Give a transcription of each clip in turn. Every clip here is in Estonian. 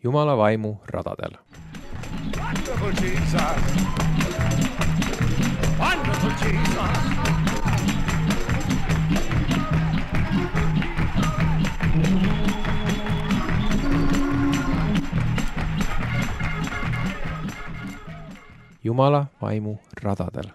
Jumala vaimu radadel. Wonderful Jesus! Wonderful Jesus! Jumala vaimu radadel.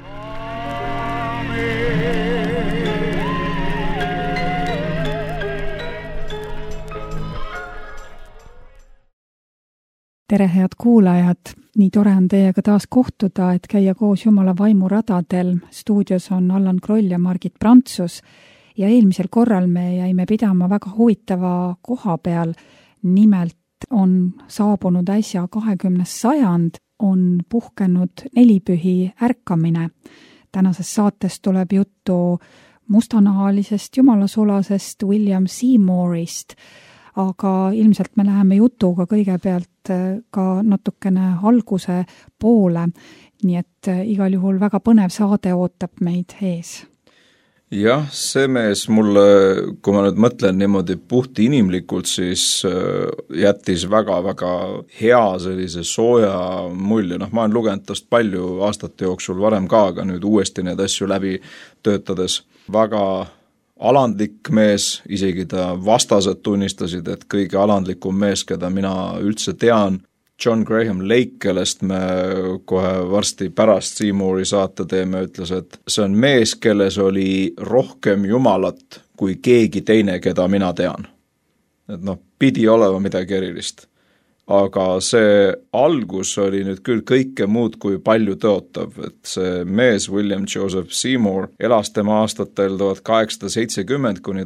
Tere, head kuulajad! Nii tore on teiega taas kohtuda, et käia koos Jumala vaimu radadel. Stuudios on Allan Kroll ja Margit Prantsus ja eelmisel korral me jäime pidama väga huvitava koha peal. Nimelt on saabunud äsja 20. sajand, on puhkenud nelipühi ärkamine. Tänases saates tuleb juttu mustanahalisest jumalasulasest William Seymourist, aga ilmselt me läheme jutuga kõigepealt ka natukene alguse poole, nii et igal juhul väga põnev saade ootab meid ees. Jah, see mees mulle, kui ma nüüd mõtlen niimoodi puhti inimlikult, siis jättis väga-väga hea sellise sooja mulje. Ma olen lugenud tast palju aastate jooksul varem ka, aga nüüd uuesti need asju läbi töötades. Väga alandlik mees, isegi ta vastased tunnistasid, et kõige alandlikum mees, keda mina üldse tean, John Graham Lake, kellest me kohe varsti pärast Seymouri saate teeme, ütles, et see on mees, kelles oli rohkem Jumalat kui keegi teine, keda mina tean. Et pidi olema midagi erilist. Aga see algus oli nüüd küll kõike muud kui palju tõotav, et see mees William Joseph Seymour elas tema aastatel 1870 kuni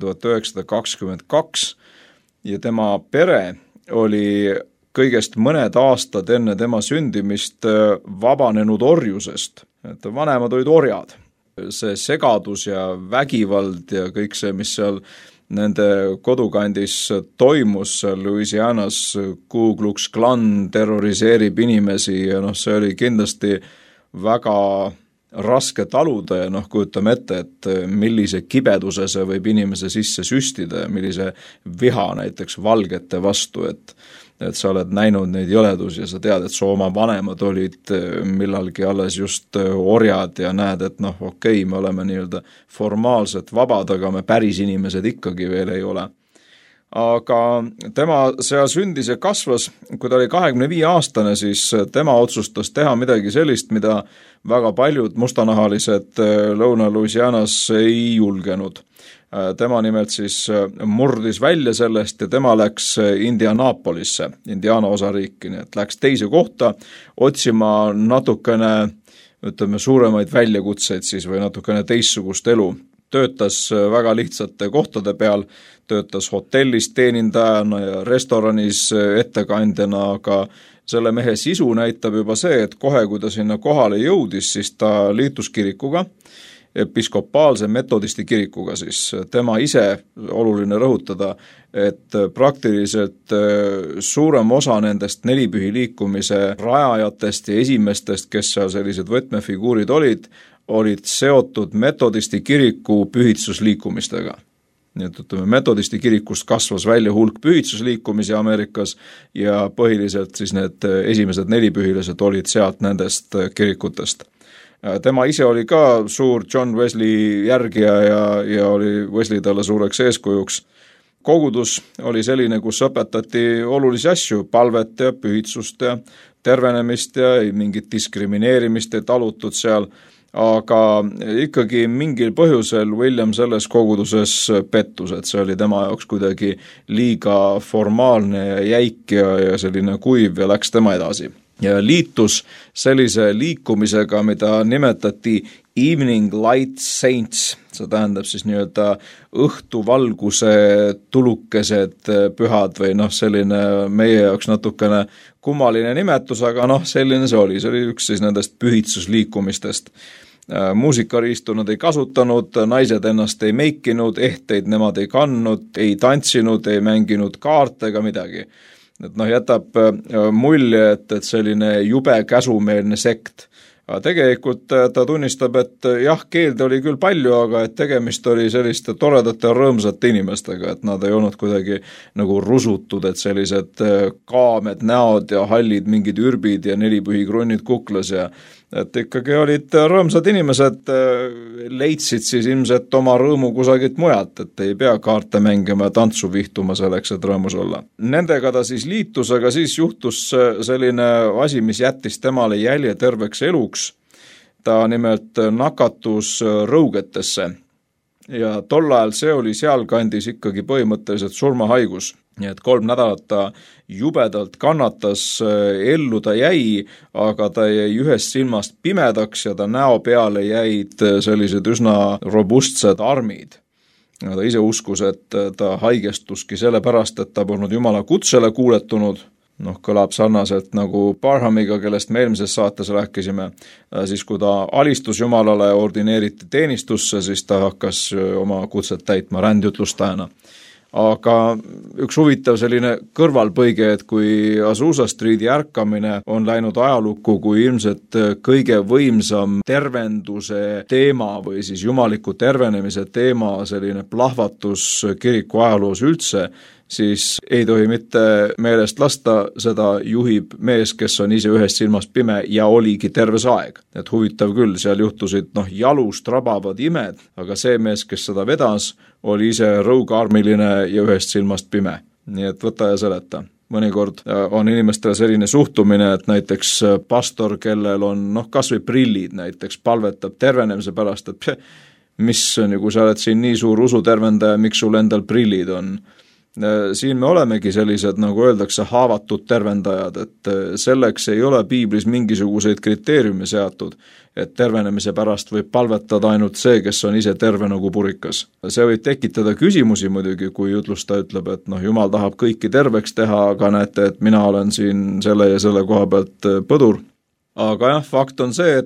1922 ja tema pere oli kõigest mõned aastad enne tema sündimist vabanenud orjusest. Et vanemad olid orjad. See segadus ja vägivald ja kõik see, mis seal nende kodukandis toimus, seal Louisianas Ku Klux Klan terroriseerib inimesi ja see oli kindlasti väga raske taluda ja kujutame ette, et millise kibeduse see võib inimese sisse süstida ja millise viha näiteks valgete vastu, et sa oled näinud neid jõledusi ja sa tead, et su oma vanemad olid millalgi alles just orjad ja näed, et okei, me oleme nii-öelda formaalselt vabad, aga me päris inimesed ikkagi veel ei ole. Aga tema seal sündis ja kasvas, kui ta oli 25-aastane, siis tema otsustas teha midagi sellist, mida väga paljud mustanahalised Lõuna-Louisianas ei julgenud. Tema nimelt siis murdis välja sellest ja tema läks Indianapolisse, Indiana osariiki, nii et läks teise kohta otsima natukene, suuremaid väljakutseid siis või natukene teistsugust elu. Töötas väga lihtsate kohtade peal, töötas hotellis teenindajana ja restoranis ettekandjana, aga selle mehe sisu näitab juba see, et kohe, kui ta sinna kohale jõudis, siis ta liitus kirikuga, episkopaalse metodisti kirikuga siis. Tema ise, oluline rõhutada, et praktiliselt suurem osa nendest nelipühi liikumise rajajatest ja esimestest, kes seal sellised võtmefiguurid olid seotud metodisti kiriku pühitsusliikumistega. Nii et metodisti kirikust kasvas välja hulk pühitsusliikumisi Ameerikas ja põhiliselt siis need esimesed nelipühilised olid sealt nendest kirikutest. Tema ise oli ka suur John Wesley järgija ja oli Wesley talle suureks eeskujuks. Kogudus oli selline, kus õpetati olulisi asju, palvet ja pühitsust ja tervenemist ja mingit diskrimineerimist ei talutud seal, aga ikkagi mingil põhjusel William selles koguduses pettus, et see oli tema jaoks kuidagi liiga formaalne ja jäik ja selline kuiv ja läks tema edasi. Ja liitus sellise liikumisega, mida nimetati Evening Light Saints, see tähendab siis nii-öelda õhtuvalguse tulukesed pühad või selline meie jaoks natukene kummaline nimetus, aga selline see oli üks siis nendest pühitsusliikumistest. Muusikariistu nad ei kasutanud, naised ennast ei meikinud, ehteid nemad ei kandnud, ei tantsinud, ei mänginud kaarte ega midagi. Et jätab mulje, et selline jube käsumeelne sekt, Aga tegelikult ta tunnistab, et jah, keelde oli küll palju, aga et tegemist oli selliste toredate rõõmsate inimestega, et nad ei olnud kuidagi nagu rusutud, et sellised kaamed näod ja hallid mingid ürbid ja nelipühikrunnid kuklas ja et ikkagi olid rõõmsad inimesed, leidsid siis ilmselt oma rõõmu kusagilt mujalt, et ei pea kaarte mängima ja tantsu vihtuma selleks, et rõõmus olla. Nendega ta siis liitus, aga siis juhtus selline asi, mis jättis temale jälje terveks eluks. Ta nimelt nakatus rõugetesse ja tol ajal see oli sealkandis ikkagi põhimõtteliselt surmahaigus. Nii et 3 nädalat ta jubedalt kannatas, ellu ta jäi, aga ta jäi ühest silmast pimedaks ja ta näo peale jäid sellised üsna robustsed armid. Ta ise uskus, et ta haigestuski sellepärast, et ta polnud Jumala kutsele kuuletunud. Kõlab sarnaselt nagu Parhamiga, kellest me eelmises saates rääkisime. Siis kui ta alistus Jumalale ja ordineeriti teenistusse, siis ta hakkas oma kutset täitma rändjutlustajana. Aga üks huvitav selline kõrvalpõige, et kui Azusa Streeti ärkamine on läinud ajalukku kui ilmselt kõige võimsam tervenduse teema või siis jumaliku tervenemise teema, selline plahvatus kiriku ajaloos üldse, siis ei tohi mitte meelest lasta, seda juhib mees, kes on ise ühest silmast pime ja oligi terve see aeg. Et huvitav küll, seal juhtusid jalust rabavad imed, aga see mees, kes seda vedas, oli ise rõugarmiline ja ühest silmast pime. Nii et võta ja seleta. Mõnikord on inimestel selline suhtumine, et näiteks pastor, kellel on kas või prillid näiteks, palvetab tervenemise pärast, et mis on, kui sa oled siin nii suur usutervendaja, miks sul endal prillid on. Siin me olemegi sellised, nagu öeldakse, haavatud tervendajad, et selleks ei ole piiblis mingisuguseid kriteeriume seatud, et tervenemise pärast võib palvetada ainult see, kes on ise terve nagu purikas. See võib tekitada küsimusi muidugi, kui jutlustaja ütleb, et Jumal tahab kõiki terveks teha, aga näete, et mina olen siin selle ja selle koha pealt põdur. Aga jah, fakt on see,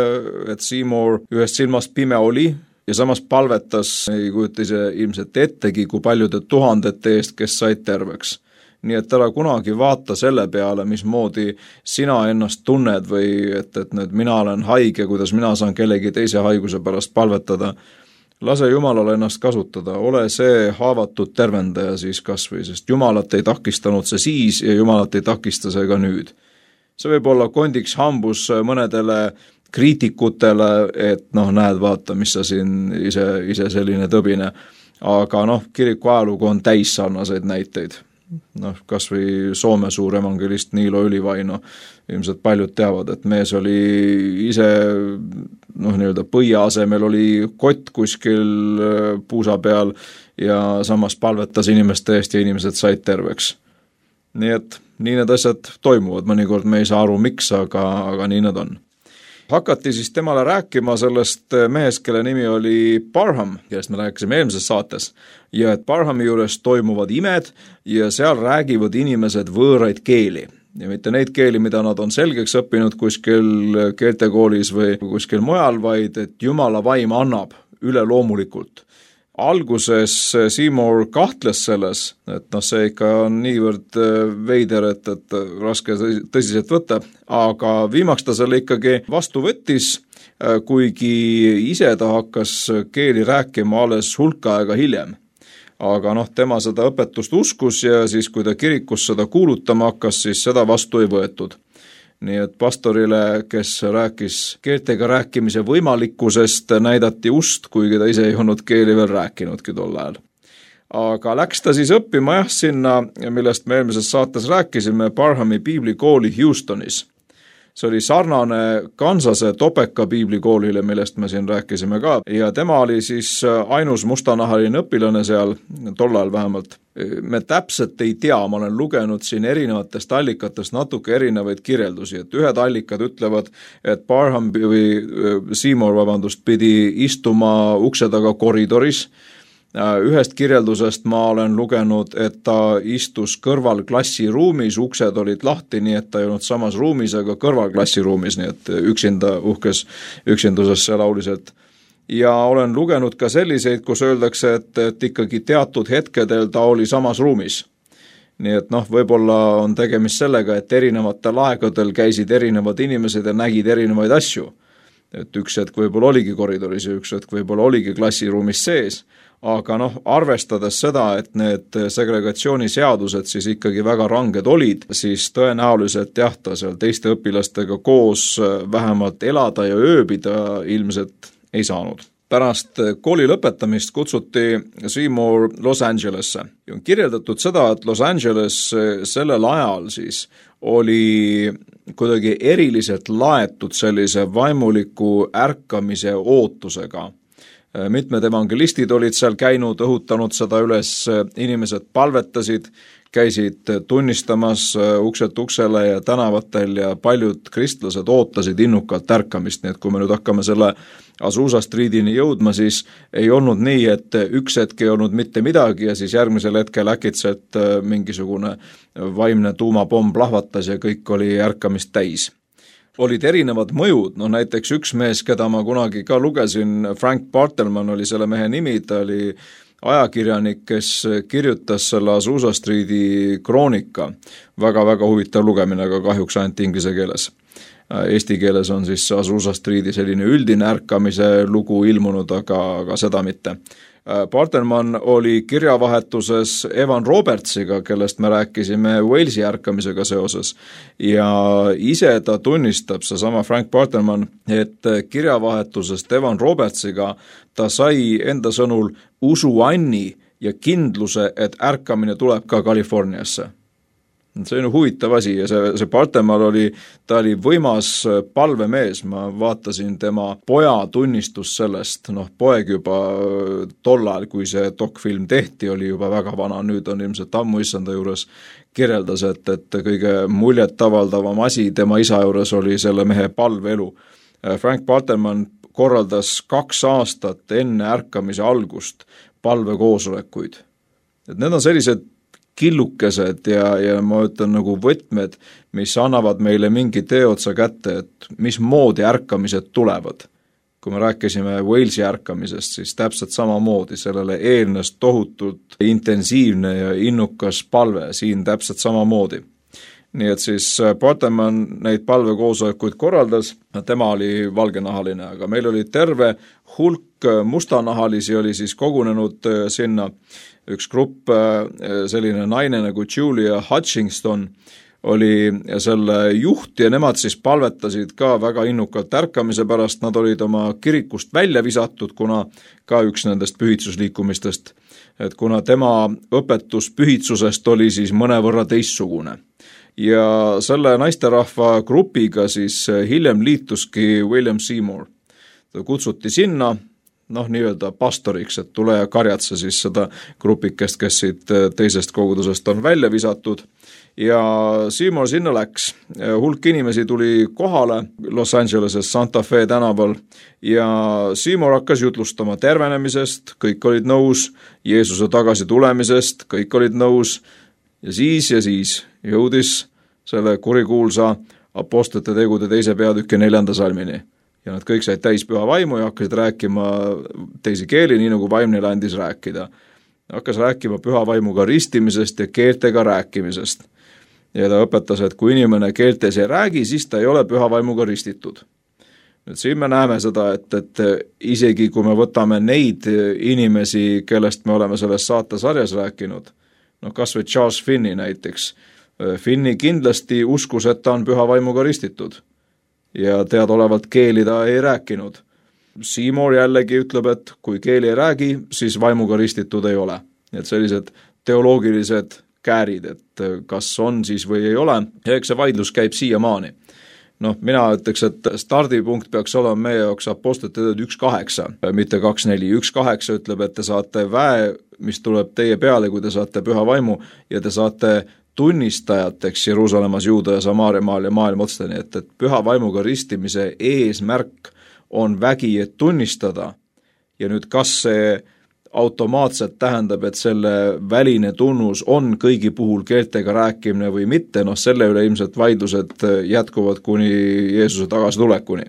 et Seymour ühest silmast pime oli, ja samas palvetas, ei kujuta ise ilmselt ettegi, kui paljude tuhandete eest, kes said terveks. Nii et ära kunagi vaata selle peale, mismoodi sina ennast tunned või et nüüd mina olen haige, kuidas mina saan kellegi teise haiguse pärast palvetada. Lase Jumalale ennast kasutada, ole see haavatud tervendaja siis kasvõi, sest Jumalat ei takistanud see siis ja Jumalat ei takista see ka nüüd. See võib olla kondiks hambus mõnedele kriitikutele, et näed, vaata, mis sa siin ise selline tõbine. Aga kiriku ajalugu on täis sarnaseid näiteid. Kas või Soome suur evangelist Niilo Ylivaino. Ilmselt paljud teavad, et mees oli ise nii-öelda põia asemel oli kott kuskil puusa peal ja samas palvetas inimeste eest ja inimesed said terveks. Nii et nii need asjad toimuvad. Mõnikord me ei saa aru, miks, aga nii need on. Hakati siis temale rääkima sellest mehest, kelle nimi oli Parham, kellest me rääkisime eelmises saates, ja et Parhami juures toimuvad imed ja seal räägivad inimesed võõraid keeli. Ja mitte neid keeli, mida nad on selgeks õppinud kuskil keeltekoolis või kuskil mujal, vaid et Jumala vaim annab üleloomulikult. Alguses Seymour kahtles selles, et see ikka on niivõrd veider, et raske tõsiselt võtta, aga viimaks ta selle ikkagi vastu võttis, kuigi ise ta hakkas keeli rääkima alles hulka aega hiljem. Aga tema seda õpetust uskus ja siis, kui ta kirikus seda kuulutama hakkas, siis seda vastu ei võetud. Nii et pastorile, kes rääkis keeltega rääkimise võimalikkusest, näidati ust, kuigi ta ise ei olnud keeli veel rääkinudki tol ajal. Aga läks ta siis õppima sinna, millest me eelmises saates rääkisime, Parhami piiblikooli Houstonis. See oli sarnane Kansase Topeka piiblikoolile, millest me siin rääkisime ka, ja tema oli siis ainus mustanahaline õpilane seal, tol ajal vähemalt. Me täpselt ei tea, ma olen lugenud siin erinevatest allikatest natuke erinevaid kirjeldusi, et ühed allikad ütlevad, et Parham või Seymour, pidi istuma ukse taga koridoris. Ühest kirjeldusest ma olen lugenud, et ta istus kõrval klassiruumis, uksed olid lahti, nii et ta ei olnud samas ruumis, aga kõrval klassiruumis, nii et üksinda uhkes üksindusesse lauliselt. Ja olen lugenud ka selliseid, kus öeldakse, et ikkagi teatud hetkedel ta oli samas ruumis. nii et võib-olla on tegemist sellega, et erinevatel aegadel käisid erinevad inimesed ja nägid erinevaid asju. Et üks hetk võib-olla oligi koridoris ja üks hetk võib-olla oligi klassiruumis sees, aga arvestades seda, et need segregatsiooniseadused siis ikkagi väga ranged olid, siis tõenäoliselt jah, ta seal teiste õpilastega koos vähemalt elada ja ööbida ilmselt ei saanud. Pärast kooli lõpetamist kutsuti Seymour Los Angelesse. On kirjeldatud seda, et Los Angeles sellel ajal siis oli kuidagi eriliselt laetud sellise vaimuliku ärkamise ootusega. Mitmed evangelistid olid seal käinud, õhutanud seda üles, inimesed palvetasid, käisid tunnistamas ukselt uksele ja tänavatel ja paljud kristlased ootasid innukalt ärkamist, nii et kui me nüüd hakkame selle Azusa Streetini jõudma, siis ei olnud nii, et üks hetk ei olnud mitte midagi ja siis järgmisel hetkel äkitselt mingisugune vaimne tuumapomm plahvatas ja kõik oli ärkamist täis. Olid erinevad mõjud, näiteks üks mees, keda ma kunagi ka lugesin, Frank Bartelmann oli selle mehe nimi, ta oli ajakirjanik, kes kirjutas selle Azusa Streeti kroonika. Väga-väga huvitav lugemine, aga kahjuks ainult inglise keeles. Eesti keeles on siis Azusa Streeti selline üldine ärkamise lugu ilmunud, aga seda mitte. Bartelmann oli kirjavahetuses Evan Robertsiga, kellest me rääkisime Walesi ärkamisega seoses ja ise ta tunnistab, seesama Frank Bartelmann, et kirjavahetusest Evan Robertsiga ta sai enda sõnul usuanni ja kindluse, et ärkamine tuleb ka Californiasse. See on huvitav asi ja see Bartelmann oli võimas palvemees, ma vaatasin tema poja tunnistust sellest, poeg juba tol ajal, kui see dokfilm tehti, oli juba väga vana, nüüd on ilmselt ammu issanda juures, kirjeldas, et kõige muljetavaldavam asi tema isa juures oli selle mehe palveelu. Frank Bartelmann korraldas 2 aastat enne ärkamise algust palvekoosolekuid. Et need on sellised killukesed ja ma ütlen nagu võtmed, mis annavad meile mingi teeotsa kätte, et mismoodi ärkamised tulevad. Kui me rääkisime Walesi ärkamisest, siis täpselt samamoodi sellele eelnes tohutult intensiivne ja innukas palve, siin täpselt samamoodi. Nii et siis Bartelmann neid palvekoosolekuid korraldas, tema oli valgenahaline, aga meil oli terve hulk mustanahalisi oli siis kogunenud sinna. Üks grupp, selline naine nagu Julia Hutchinson oli selle juht ja nemad siis palvetasid ka väga innukalt ärkamise pärast, nad olid oma kirikust välja visatud, kuna ka üks nendest pühitsusliikumistest, et kuna tema õpetus pühitsusest oli siis mõnevõrra teistsugune. Ja selle naisterahva grupiga siis hiljem liituski William Seymour. Ta kutsuti sinna, nii-öelda pastoriks, et tule ja karjatse siis seda grupikest, kes siit teisest kogudusest on välja visatud. Ja Seymour sinna läks. Hulk inimesi tuli kohale Los Angeleses Santa Fe tänaval ja Seymour hakkas jutlustama tervenemisest, kõik olid nõus, Jeesuse tagasi tulemisest, kõik olid nõus ja siis jõudis selle kurikuulsa Apostlite tegude 2. peatüki 4. salmini. Ja nad kõik said täis püha vaimu ja hakkasid rääkima teisi keeli, nii nagu vaim neile andis rääkida. Hakkas rääkima püha vaimuga ristimisest ja keeltega rääkimisest. Ja ta õpetas, et kui inimene keeltes ei räägi, siis ta ei ole püha vaimuga ristitud. Nüüd siin me näeme seda, et isegi kui me võtame neid inimesi, kellest me oleme selles saatesarjas rääkinud, kas või Charles Finney näiteks, Finney kindlasti uskus, et ta on püha vaimuga ristitud. Ja teadaolevalt keeli ta ei rääkinud. Seymour jällegi ütleb, et kui keeli ei räägi, siis vaimuga ristitud ei ole. Et sellised teoloogilised käärid, et kas on siis või ei ole, ja eks see vaidlus käib siiamaani. Mina ütleks, et stardipunkt peaks olema meie jaoks Apostlite teod 1.8, mitte 2.4. 1.8 ütleb, et te saate väe, mis tuleb teie peale, kui te saate püha vaimu ja te saate tunnistajateks Jeruusalemmas, Juuda ja Samaariamaal ja maailma otsteni, et püha vaimuga ristimise eesmärk on vägi, et tunnistada. Ja nüüd kas see automaatselt tähendab, et selle väline tunnus on kõigi puhul keeltega rääkimine või mitte, selle üle ilmselt vaidlused jätkuvad kuni Jeesuse tagasitulekuni.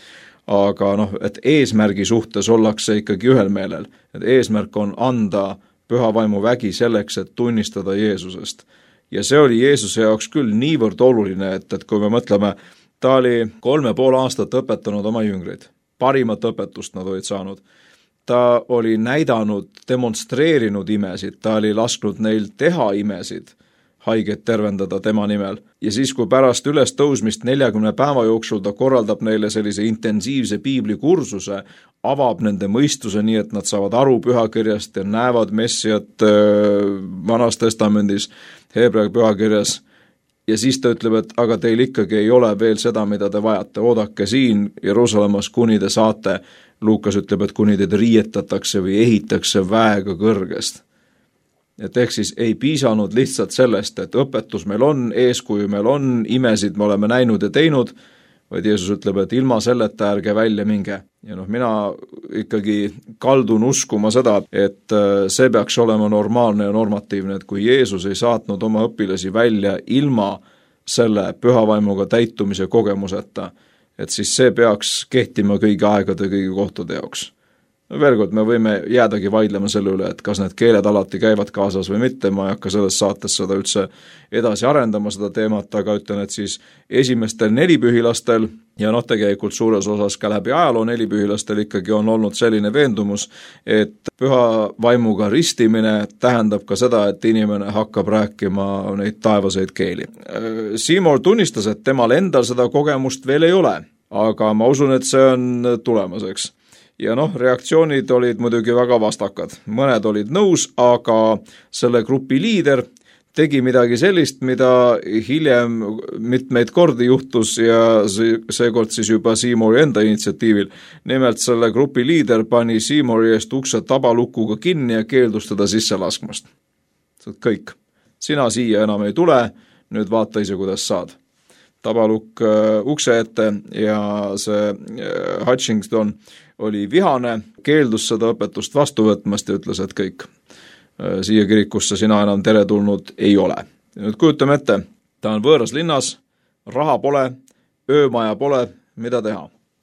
Aga et eesmärgi suhtes ollakse ikkagi ühel meelel, et eesmärk on anda püha vaimu vägi selleks, et tunnistada Jeesusest. ja see oli Jeesuse jaoks küll niivõrd oluline, et kui me mõtleme, ta oli 3,5 aastat õpetanud oma jüngreid. Parimat õpetust nad olid saanud. Ta oli näidanud, demonstreerinud imesid, ta oli lasknud neil teha imesid, haiget tervendada tema nimel. Ja siis, kui pärast ülestõusmist 40 päeva jooksul ta korraldab neile sellise intensiivse piiblikursuse, avab nende mõistuse nii, et nad saavad aru pühakirjast ja näevad Messiat Vanas Testamendis, Heebrea pühakirjas, ja siis ta ütleb, et aga teil ikkagi ei ole veel seda, mida te vajate, oodake siin Jeruusalemmas, kuni te saate. Luukas ütleb, et kuni teid riietatakse või ehitakse väega kõrgest. Et ehk siis ei piisanud lihtsalt sellest, et õpetus meil on, eeskuju meil on, imesid me oleme näinud ja teinud, vaid Jeesus ütleb, et ilma selleta ärge välja minge. Ja mina ikkagi kaldun uskuma seda, et see peaks olema normaalne ja normatiivne, et kui Jeesus ei saatnud oma õpilasi välja ilma selle pühavaimuga täitumise kogemuseta, et siis see peaks kehtima kõigi aegade kõigi kohtade jaoks. Veel kord, me võime jäädagi vaidlema selle üle, et kas need keeled alati käivad kaasas või mitte, ma ei hakka selles saates seda üldse edasi arendama seda teemat, aga ütlen, et siis esimestel nelipühilastel ja tegelikult suures osas ka läbi ajaloo nelipühilastel ikkagi on olnud selline veendumus, et püha vaimuga ristimine tähendab ka seda, et inimene hakkab rääkima neid taevaseid keeli. Seymour tunnistas, et temal endal seda kogemust veel ei ole, aga ma usun, et see on tulemas, eks. Ja reaktsioonid olid muidugi väga vastakad. Mõned olid nõus, aga selle grupi liider tegi midagi sellist, mida hiljem mitmeid kordi juhtus ja seekord siis juba Seymouri enda initsiatiivil. Nimelt selle grupi liider pani Seymouri eest ukse tabalukuga kinni ja keeldus teda sisse laskmast. Kõik. Sina siia enam ei tule, nüüd vaata ise, kuidas saad. Tabalukk ukse ette ja see Hutchinson oli vihane, keeldus seda õpetust vastu võtmast ja ütles, et kõik. Siia kirikusse sina enam teretulnud ei ole. Ja nüüd kujutame ette, ta on võõras linnas, raha pole, öömaja pole, mida teha.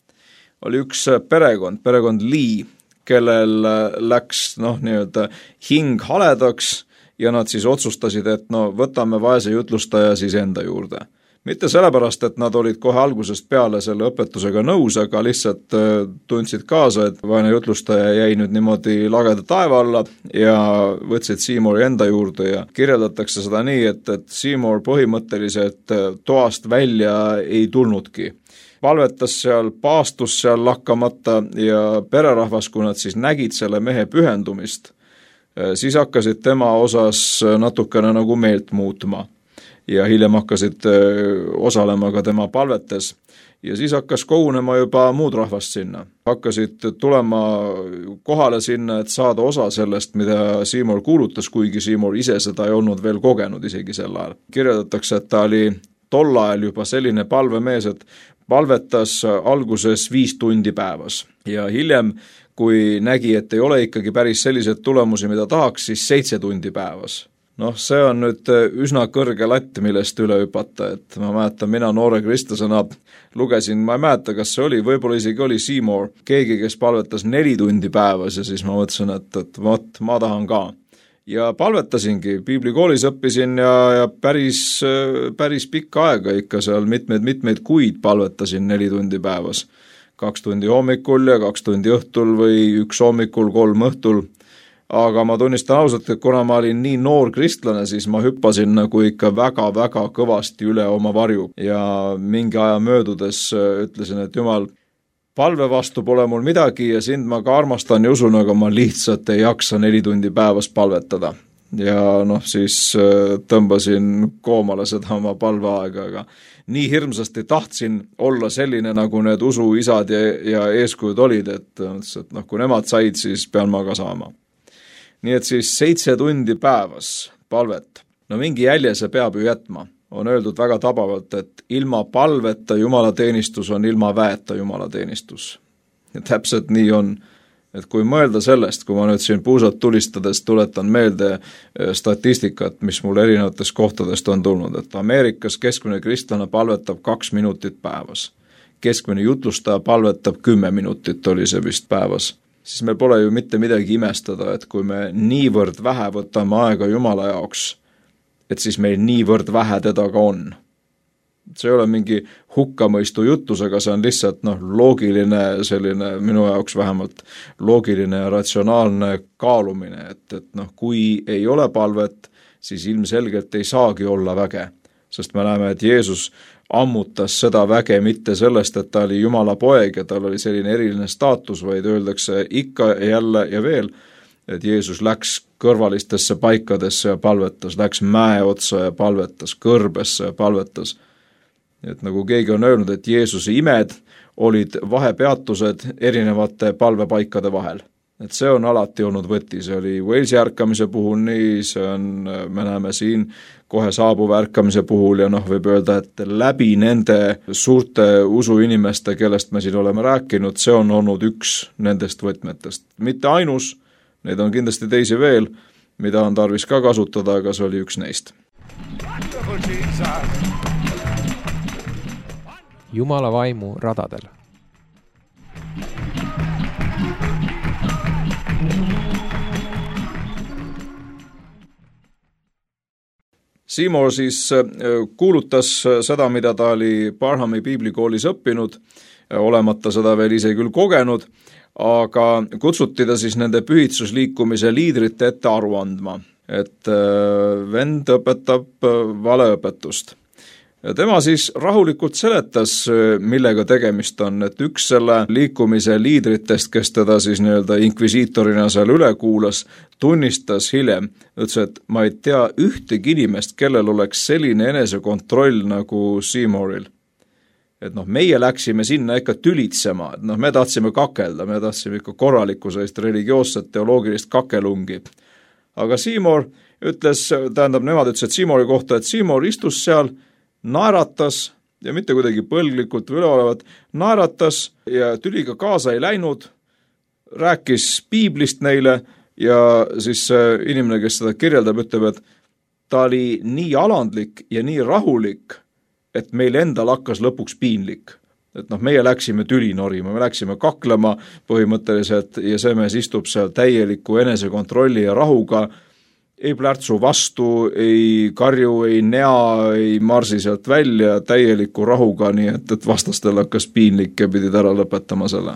Oli üks perekond Lee, kellel läks nii-öelda hing haledaks ja nad siis otsustasid, et võtame vaese jutlustaja siis enda juurde. Mitte sellepärast, et nad olid kohe algusest peale selle õpetusega nõus, aga lihtsalt tundsid kaasa, et vaene jutlustaja jäi nüüd niimoodi lageda taeva alla ja võtsid Seymouri enda juurde ja kirjeldatakse seda nii, et Seymour põhimõtteliselt toast välja ei tulnudki. Palvetas seal, paastus seal lakkamata ja pererahvas, kui nad siis nägid selle mehe pühendumist, siis hakkasid tema osas natukene nagu meelt muutma. Ja hiljem hakkasid osalema ka tema palvetes ja siis hakkas kogunema juba muud rahvast sinna. Hakkasid tulema kohale sinna, et saada osa sellest, mida Seymour kuulutas, kuigi Seymour ise seda ei olnud veel kogenud isegi sel ajal. Kirjeldatakse, et ta oli tol ajal juba selline palvemees, et palvetas alguses 5 tundi päevas ja hiljem, kui nägi, et ei ole ikkagi päris sellised tulemusi, mida tahaks, siis 7 tundi päevas. See on nüüd üsna kõrge latt, millest üle hüpata, et ma mäletan, mina noore kristlasena lugesin, ma ei mäleta, kas see oli, võib-olla isegi oli Seymour, keegi, kes palvetas 4 tundi päevas ja siis ma mõtlesin, et ma tahan ka. Ja palvetasingi, piiblikoolis õppisin ja päris pikka aega ikka seal mitmeid kuid palvetasin 4 tundi päevas. 2 tundi hommikul ja 2 tundi õhtul või 1 hommikul, 3 õhtul. Aga ma tunnistan ausalt, et kuna ma olin nii noor kristlane, siis ma hüppasin nagu ikka väga-väga kõvasti üle oma varju ja mingi aja möödudes ütlesin, et Jumal, palve vastu pole mul midagi ja sind ma ka armastan ja usun, aga ma lihtsalt ei jaksa 4 tundi päevas palvetada. Ja siis tõmbasin koomale seda oma palveaega, aga nii hirmsasti tahtsin olla selline, nagu need usuisad ja eeskujud olid, et kui nemad said, siis pean ma ka saama. Nii et siis 7 tundi päevas palvet. Mingi jälje see peab ju jätma. On öeldud väga tabavalt, et ilma palveta jumalateenistus on ilma väeta jumalateenistus. Ja täpselt nii on, et kui mõelda sellest, kui ma nüüd siin puusalt tulistades tuletan meelde statistikat, mis mul erinevates kohtadest on tulnud, et Ameerikas keskmine kristlane palvetab 2 minutit päevas. Keskmine jutlustaja palvetab 10 minutit oli see vist päevas. Siis meil pole ju mitte midagi imestada, et kui me niivõrd vähe võtame aega Jumala jaoks, et siis meil niivõrd vähe teda ka on. See ei ole mingi hukkamõistu jutusega, see on lihtsalt loogiline selline, minu jaoks vähemalt loogiline ja ratsionaalne kaalumine, et kui ei ole palvet, siis ilmselgelt ei saagi olla väge, sest me näeme, et Jeesus ammutas seda väge mitte sellest, et ta oli Jumala poeg ja tal oli selline eriline staatus, vaid öeldakse ikka ja jälle ja veel, et Jeesus läks kõrvalistesse paikadesse ja palvetas, läks mäe otsa ja palvetas, kõrbesse ja palvetas. Et nagu keegi on öelnud, et Jeesuse imed olid vahepeatused erinevate palvepaikade vahel. Et see on alati olnud võti, see oli Walesi ärkamise puhul nii, see on, me näeme siin kohe saabuva ärkamise puhul ja võib öelda, et läbi nende suurte usuinimeste, kellest me siin oleme rääkinud, see on olnud üks nendest võtmetest. Mitte ainus, neid on kindlasti teisi veel, mida on tarvis ka kasutada, aga see oli üks neist. Jumala vaimu radadel. Seymour siis kuulutas seda, mida ta oli Parhami piiblikoolis õppinud, olemata seda veel ise küll kogenud, aga kutsuti ta siis nende pühitsusliikumise liidrite ette aru andma, et vend õpetab valeõpetust. Ja tema siis rahulikult seletas, millega tegemist on, et üks selle liikumise liidritest, kes teda siis inkvisiitorina seal üle kuulas, tunnistas hiljem, ütles, et ma ei tea ühtegi inimest, kellel oleks selline enesekontroll nagu Seymouril. Et meie läksime sinna ikka tülitsema, et me tahtsime kakelda, me tahtsime ikka korralikku sellist religioosset teoloogilist kakelungi. Aga Seymour ütles, nemad ütles, et Seymouri kohta, et Seymour istus seal, naeratas ja mitte kuidagi põlglikult või üleolevat, naeratas ja tüliga kaasa ei läinud, rääkis piiblist neile ja siis inimene, kes seda kirjeldab, ütleb, et ta oli nii alandlik ja nii rahulik, et meil endal hakkas lõpuks piinlik. Et meie läksime tüli norima, me läksime kaklema põhimõtteliselt ja see mees istub seal täieliku enesekontrolli ja rahuga, ei plärtsu vastu, ei karju, ei nea, ei marsi sealt välja, täieliku rahuga, nii et vastastel hakkas piinlik ja pidid ära lõpetama selle.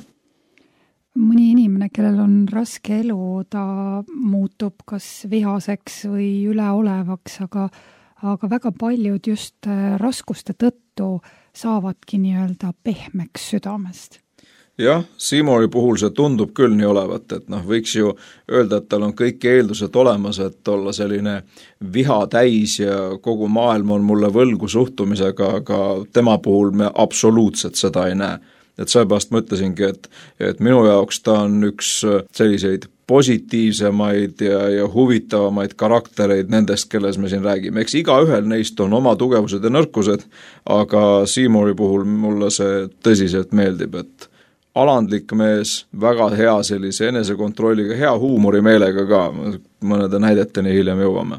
Mõni inimene, kellel on raske elu, ta muutub kas vihaseks või üleolevaks, aga väga paljud just raskuste tõttu saavadki nii-öelda pehmeks südamest. Jah, Seymouri puhul see tundub küll nii olevat, et võiks ju öelda, et tal on kõik eeldused olemas, et olla selline viha täis ja kogu maailm on mulle võlgu suhtumisega, aga tema puhul me absoluutselt seda ei näe. Et seepärast mõtlesingi, et minu jaoks ta on üks selliseid positiivsemaid ja huvitavamaid karaktereid nendest, kelles me siin räägime. Eks igaühel neist on oma tugevused ja nõrkused, aga Seymouri puhul mulle see tõsiselt meeldib, et alandlik mees, väga hea sellise enesekontrolliga, hea huumorimeelega ka, mõnede näideteni hiljem jõuame.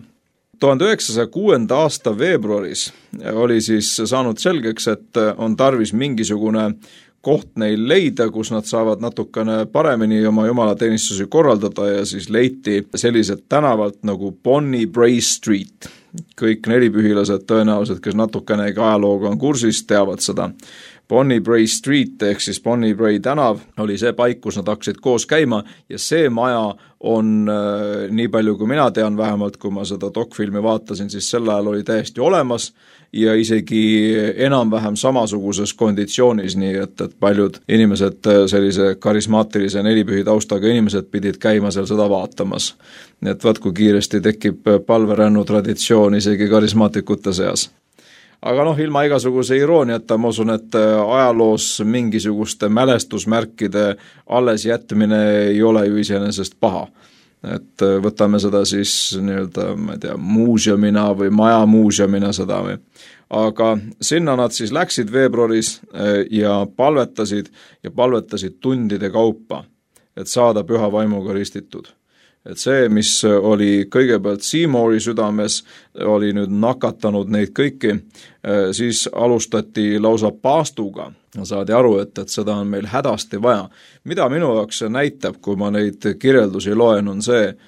1906. aasta veebruaris oli siis saanud selgeks, et on tarvis mingisugune koht neil leida, kus nad saavad natukene paremini oma jumalateenistusi korraldada ja siis leiti sellised tänavalt nagu Bonnie Bray Street. Kõik nelipühilased tõenäoliselt, kes natukenegi ajalooga on kursis, teavad seda. Bonnie Bray Street ehk siis Bonnie Bray tänav oli see paik, kus nad hakkasid koos käima ja see maja on nii palju, kui mina tean vähemalt, kui ma seda dokfilmi vaatasin, siis sel ajal oli täiesti olemas ja isegi enam-vähem samasuguses konditsioonis, nii et paljud inimesed, sellise karismaatilise nelipühi taustaga inimesed pidid käima seal seda vaatamas. Nii et vaat, kui kiiresti tekib palverännu traditsioon isegi karismaatikute seas. Aga ilma igasuguse irooniata ma usun, et ajaloos mingisuguste mälestusmärkide alles jätmine ei ole ju iseenesest paha. Et võtame seda siis ma ei tea, muuseumina või majamuuseumina seda või. Aga sinna nad siis läksid veebruaris ja palvetasid tundide kaupa, et saada püha vaimuga ristitud. Et see, mis oli kõigepealt Seymouri südames, oli nüüd nakatanud neid kõiki, siis alustati lausa paastuga. Saadi aru, et seda on meil hädasti vaja. Mida minu jaoks see näitab, kui ma neid kirjeldusi loen, on see,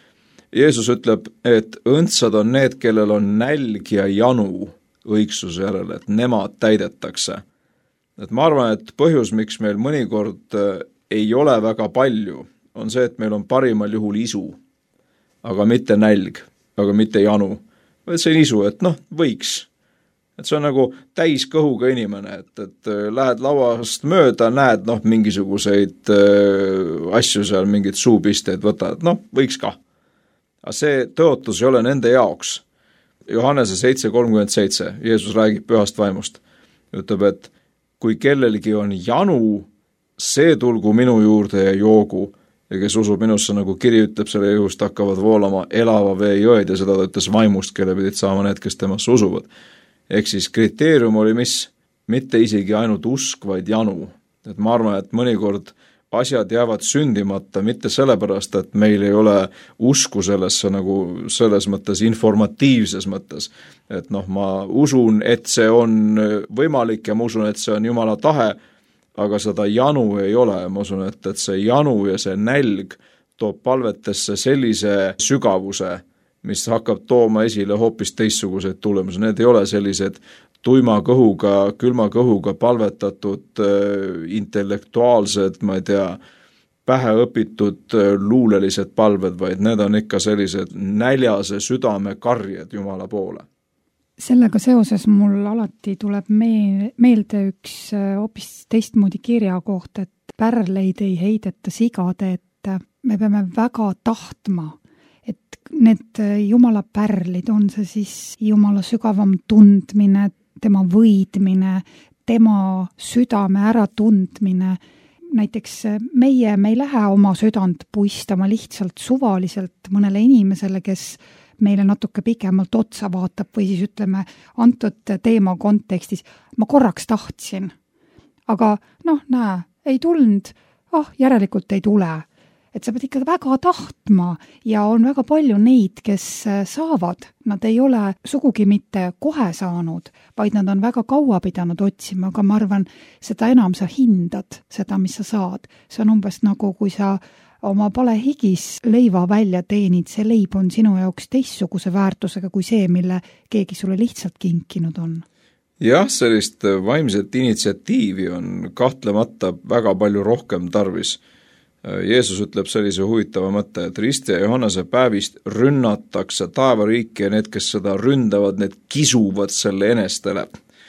Jeesus ütleb, et õndsad on need, kellel on nälg ja janu õigsuse järele, et nemad täidetakse. Et ma arvan, et põhjus, miks meil mõnikord ei ole väga palju, on see, et meil on parimal juhul isu, aga mitte nälg, aga mitte janu. Et see on isu, et võiks. Et see on nagu täis kõhuga inimene, et lähed lauast mööda, näed mingisuguseid asju seal, mingid suupisteid võtad, võiks ka. Aga see tõotus ei ole nende jaoks. Johannese 7:37, Jeesus räägib pühast vaimust, ütleb, et kui kellelgi on janu, see tulgu minu juurde ja joogu, ja kes usub minusse, nagu kiri ütleb, selle jõust hakkavad voolama elava vee jõed, ja seda ta ütles vaimust, kelle pidid saama need, kes temasse usuvad. Ehk siis kriteerium oli mis? Mitte isegi ainult usk, vaid janu. Et ma arvan, et mõnikord asjad jäävad sündimata, mitte sellepärast, et meil ei ole usku sellesse nagu selles mõttes informatiivses mõttes. Et ma usun, et see on võimalik ja ma usun, et see on Jumala tahe, aga seda janu ei ole. Ma usun, et see janu ja see nälg toob palvetesse sellise sügavuse, mis hakkab tooma esile hoopis teistsuguseid tulemusi. Need ei ole sellised tuima kõhuga, külma kõhuga palvetatud intellektuaalsed, ma ei tea, päheõpitud luulelised palved, vaid need on ikka sellised näljase südame karjed Jumala poole. Sellega seoses mul alati tuleb meelde üks hoopis teistmoodi kirja koht, et pärleid ei heideta sigade, et me peame väga tahtma, et need Jumala pärlid, on see siis Jumala sügavam tundmine, tema võidmine, tema südame äratundmine. Näiteks me ei lähe oma südant puistama lihtsalt suvaliselt mõnele inimesele, kes meile natuke pikemalt otsa vaatab või siis ütleme antud teema kontekstis, ma korraks tahtsin, aga näe, ei tulnud, järelikult ei tule. Et sa pead ikka väga tahtma ja on väga palju neid, kes saavad, nad ei ole sugugi mitte kohe saanud, vaid nad on väga kaua pidanud otsima, aga ma arvan, seda enam sa hindad seda, mis sa saad. See on umbes nagu, kui sa oma palehigis leiva välja teenid, see leib on sinu jaoks teistsuguse väärtusega kui see, mille keegi sulle lihtsalt kinkinud on. Jah, sellist vaimset initsiatiivi on kahtlemata väga palju rohkem tarvis. Jeesus ütleb sellise huvitava mõtte, et Risti ja Johannese päevist rünnatakse taevariiki ja need, kes seda ründavad, need kisuvad selle enestele.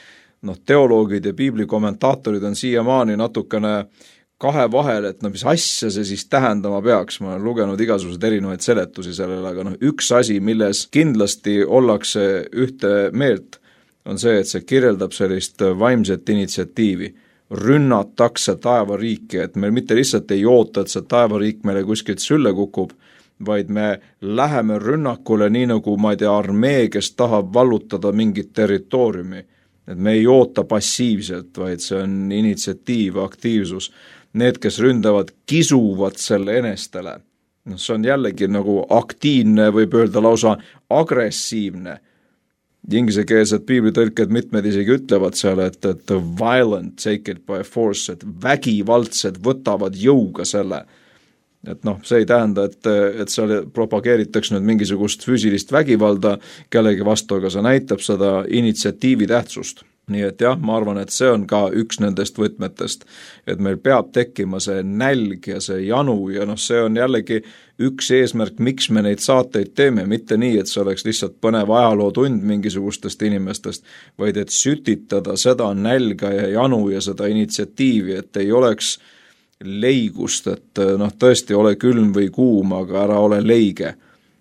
Teoloogid ja piibli kommentaatorid on siiamaani natukene kahe vahel, et mis asja see siis tähendama peaks. Ma olen lugenud igasuguseid erinevaid seletusi sellele, aga üks asi, milles kindlasti ollakse ühte meelt, on see, et see kirjeldab sellist vaimset initsiatiivi. Rünnatakse taevariiki, et meil mitte lihtsalt ei oota, et see taevariik meile kuskilt sülle kukub, vaid me läheme rünnakule nii nagu, ma ei tea, armee, kes tahab vallutada mingit territooriumi. Et me ei oota passiivselt, vaid see on initsiatiiv, aktiivsus. Need, kes ründavad, kisuvad selle enestele. See on jällegi nagu aktiivne, võib öelda lausa agressiivne. Inglisekeelsed piiblitõlked mitmed isegi ütlevad seal, et violent, take it by force, et vägivaldsed võtavad jõuga selle. Et see ei tähenda, et seal propageeritakse nüüd mingisugust füüsilist vägivalda kellegi vastu, aga see näitab seda initsiatiivi tähtsust. Nii et jah, ma arvan, et see on ka üks nendest võtmetest, et meil peab tekkima see nälg ja see janu ja see on jällegi üks eesmärk, miks me neid saateid teeme, mitte nii, et see oleks lihtsalt põnev ajalootund mingisugustest inimestest, vaid et sütitada seda nälga ja janu ja seda initsiatiivi, et ei oleks leigust, et tõesti ole külm või kuum, aga ära ole leige,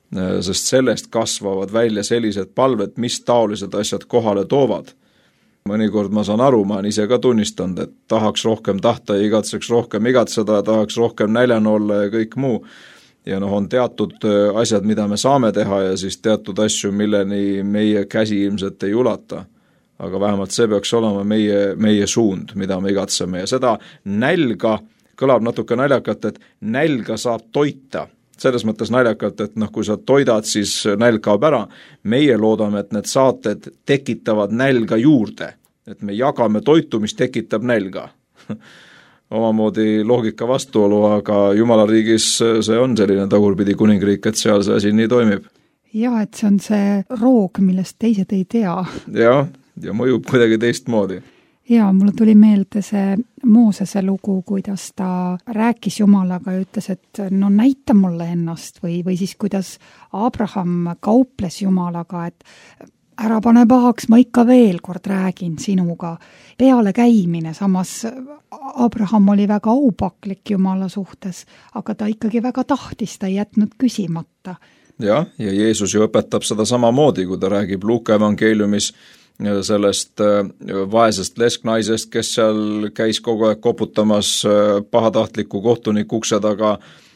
sest sellest kasvavad välja sellised palved, mis taolised asjad kohale toovad. Mõnikord ma saan aru, ma olen ise ka tunnistanud, et tahaks rohkem tahta ja igatseks rohkem igatseda, tahaks rohkem näljan olla ja kõik muu. Ja on teatud asjad, mida me saame teha ja siis teatud asju, milleni meie käsi ilmselt ei ulata. Aga vähemalt see peaks olema meie suund, mida me igatseme. Ja seda nälga, kõlab natuke naljakalt, et nälga saab toita. Selles mõttes naljakalt, et kui sa toidad, siis nälg kaob ära. Meie loodame, et need saated tekitavad nälga juurde. Et me jagame toitu, mis tekitab nälga. omamoodi loogika vastuolu, aga Jumala riigis see on selline tagurpidi kuningriik, et seal see asi nii toimib. Ja, et see on see roog, millest teised ei tea. Ja mõjub kuidagi teistmoodi. Ja, mulle tuli meelde see Moosese lugu, kuidas ta rääkis Jumalaga ja ütles, et no näita mulle ennast või siis kuidas Abraham kauples Jumalaga, et ära pane pahaks, ma ikka veel kord räägin sinuga. Peale käimine, samas Abraham oli väga aupaklik Jumala suhtes, aga ta ikkagi väga tahtis, ta ei jätnud küsimata. Ja Jeesus ju õpetab seda samamoodi, kui ta räägib Luuka evangeeliumis sellest vaesest lesknaisest, kes seal käis kogu aeg koputamas pahatahtliku kohtuniku ukse taga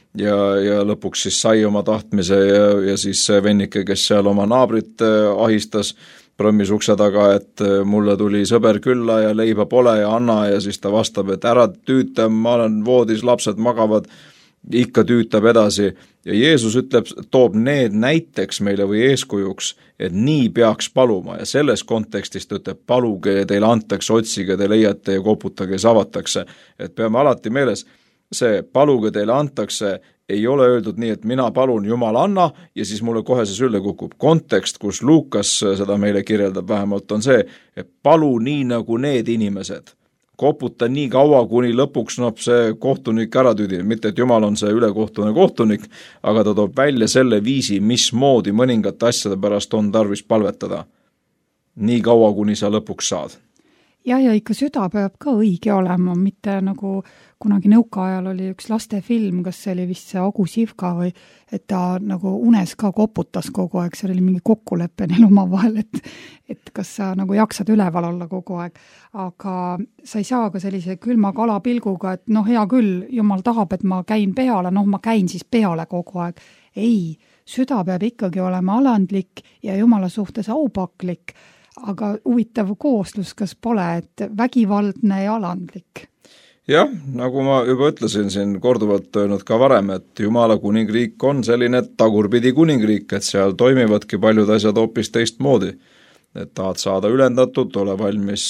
ja lõpuks siis sai oma tahtmise ja siis see vennike, kes seal oma naabrit ahistas, prõmmis ukse taga, et mulle tuli sõber külla ja leiba pole ja anna ja siis ta vastab, et ära tüüta, ma olen voodis, lapsed magavad, ikka tüütab edasi ja Jeesus ütleb, toob need näiteks meile või eeskujuks, et nii peaks paluma ja selles kontekstis ta ütleb, paluge ja teile antakse, otsige, te leiate ja koputage ja avatakse. Et peame alati meeles, see paluge teile antakse ei ole öeldud nii, et mina palun Jumal anna ja siis mulle kohe see sülle kukub. Kontekst, kus Luukas seda meile kirjeldab vähemalt on see, et palu nii nagu need inimesed. Koputa nii kaua, kuni lõpuks see kohtunik ära tüdi. Mitte, et Jumal on see ülekohtune kohtunik, aga ta toob välja selle viisi, mismoodi mõningate asjade pärast on tarvis palvetada. Nii kaua, kuni sa lõpuks saad. Ja ikka süda peab ka õige olema, mitte nagu kunagi nõukaajal oli üks lastefilm, kas see oli vist see Agu Sivka või et ta nagu unes ka koputas kogu aeg, see oli mingi kokkulepe neil omavahel, et kas sa nagu jaksad üleval olla kogu aeg, aga sa ei saa ka sellise külma kalapilguga, et hea küll, Jumal tahab, et ma käin peale, ma käin siis peale kogu aeg. Ei, süda peab ikkagi olema alandlik ja Jumala suhtes aupaklik, aga huvitav kooslus, kas pole, et vägivaldne ja alandlik? Jah, nagu ma juba ütlesin siin korduvalt öelnud ka varem, et Jumala kuningriik on selline tagurpidi kuningriik, et seal toimivadki paljud asjad hoopis teistmoodi. Et tahad saada ülendatud, ole valmis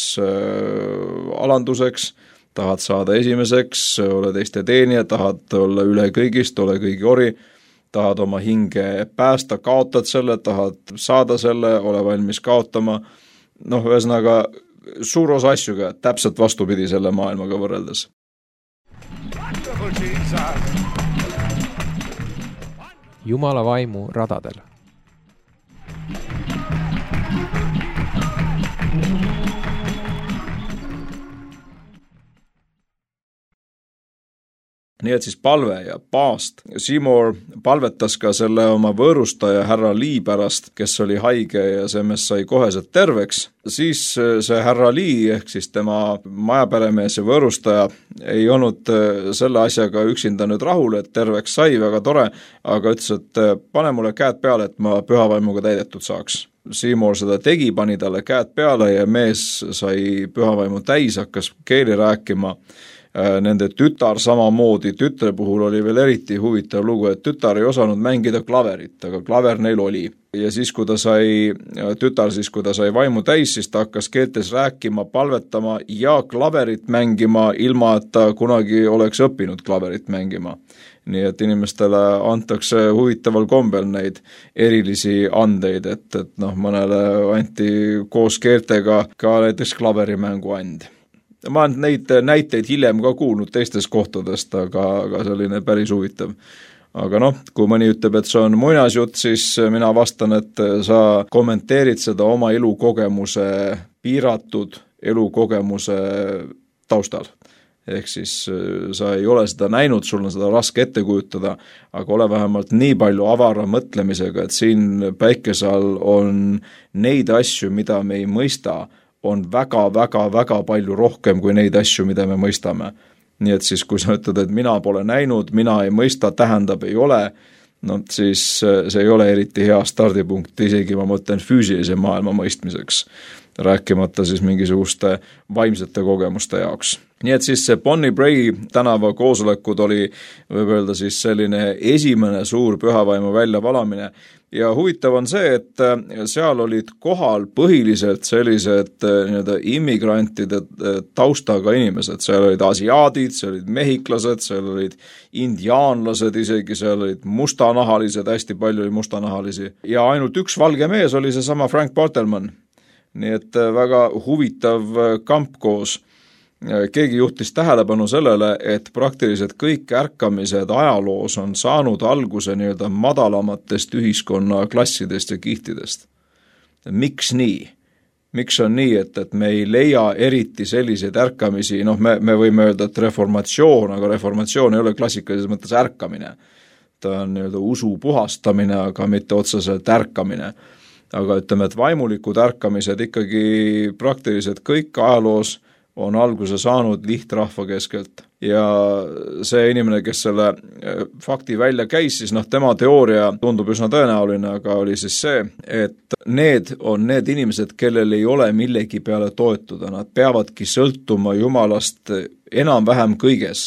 alanduseks, tahad saada esimeseks, ole teiste teenija, tahad olla üle kõigist, ole kõigi ori, tahad oma hinge päästa, kaotad selle, tahad saada selle, ole valmis kaotama. Ühesõnaga suur osa asjuga, täpselt vastupidi selle maailmaga võrreldes. Jumala vaimu radadel. Nii et siis palve ja paast. Seymour palvetas ka selle oma võõrustaja härra Lee pärast, kes oli haige ja see mees sai koheselt terveks. Siis see härra Lee ehk siis tema majaperemees ja võõrustaja ei olnud selle asjaga üksinda nüüd rahul, et terveks sai, väga tore, aga ütles, et pane mulle käed peale, et ma pühavaimuga täidetud saaks. Seymour seda tegi, pani talle käed peale ja mees sai pühavaimu täis, hakkas keeli rääkima. Nende tütar samamoodi, tütre puhul oli veel eriti huvitav lugu, et tütar ei osanud mängida klaverit, aga klaver neil oli. Ja siis, kui ta sai vaimu täis, siis ta hakkas keeltes rääkima, palvetama ja klaverit mängima, ilma et ta kunagi oleks õppinud klaverit mängima. Nii et inimestele antakse huvitaval kombel neid erilisi andeid, et mõnele anti koos keeltega ka näiteks klaverimängu and. Ma olen neid näiteid hiljem ka kuulnud teistest kohtadest, aga selline päris huvitav. Aga kui mõni ütleb, et see on muinasjutt, siis mina vastan, et sa kommenteerid seda oma elukogemuse, piiratud elukogemuse taustal. Ehk siis sa ei ole seda näinud, sul on seda raske ette kujutada, aga ole vähemalt nii palju avara mõtlemisega, et siin päikese all on neid asju, mida me ei mõista, on väga palju rohkem kui neid asju, mida me mõistame. Nii et siis, kui sa ütled, et mina pole näinud, mina ei mõista, tähendab ei ole, siis see ei ole eriti hea stardipunkt, isegi ma mõtlen füüsilise maailma mõistmiseks, rääkimata siis mingisuguste vaimsete kogemuste jaoks. nii et siis see Bonnie Bray tänava koosolekud oli, võib öelda siis selline esimene suur pühavaimu väljavalamine ja huvitav on see, et seal olid kohal põhiliselt sellised nii-öelda immigrantide taustaga inimesed, seal olid asiaadid, seal olid mehhiklased, seal olid indiaanlased isegi, seal olid mustanahalised, hästi palju oli mustanahalisi ja ainult üks valge mees oli seesama Frank Bartelmann. Nii et väga huvitav kamp koos. Keegi juhtis tähelepanu sellele, et praktiliselt kõik ärkamised ajaloos on saanud alguse nii-öelda madalamatest ühiskonnaklassidest ja kihtidest. Miks nii? Miks on nii, et me ei leia eriti selliseid ärkamisi, me võime öelda, et reformatsioon, aga reformatsioon ei ole klassikalises mõttes ärkamine. Ta on nii-öelda usu puhastamine, aga mitte otseselt ärkamine. Aga ütleme, et vaimulikud ärkamised ikkagi praktiliselt kõik ajaloos on alguse saanud lihtrahva keskelt ja see inimene, kes selle fakti välja käis, siis tema teooria tundub üsna tõenäoline, aga oli siis see, et need on need inimesed, kellel ei ole millegi peale toetuda, nad peavadki sõltuma Jumalast enam-vähem kõiges,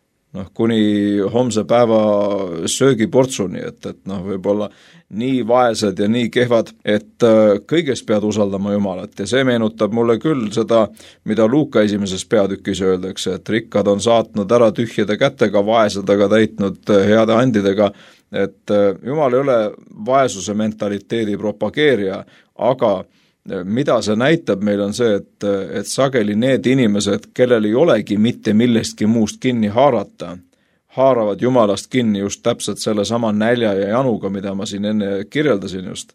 kuni homse päeva söögiportsuni, et võib-olla nii vaesed ja nii kehvad, et kõigest pead usaldama Jumalat ja see meenutab mulle küll seda, mida Luuka esimeses peatükis öeldakse, et rikkad on saatnud ära tühjade kätega, vaesed aga täitnud heade andidega, et Jumal ei ole vaesuse mentaliteedi propageerija, aga mida see näitab meil on see, et sageli need inimesed, kellel ei olegi mitte millestki muust kinni haarata, haaravad Jumalast kinni just täpselt selle sama nälja ja januga, mida ma siin enne kirjeldasin just.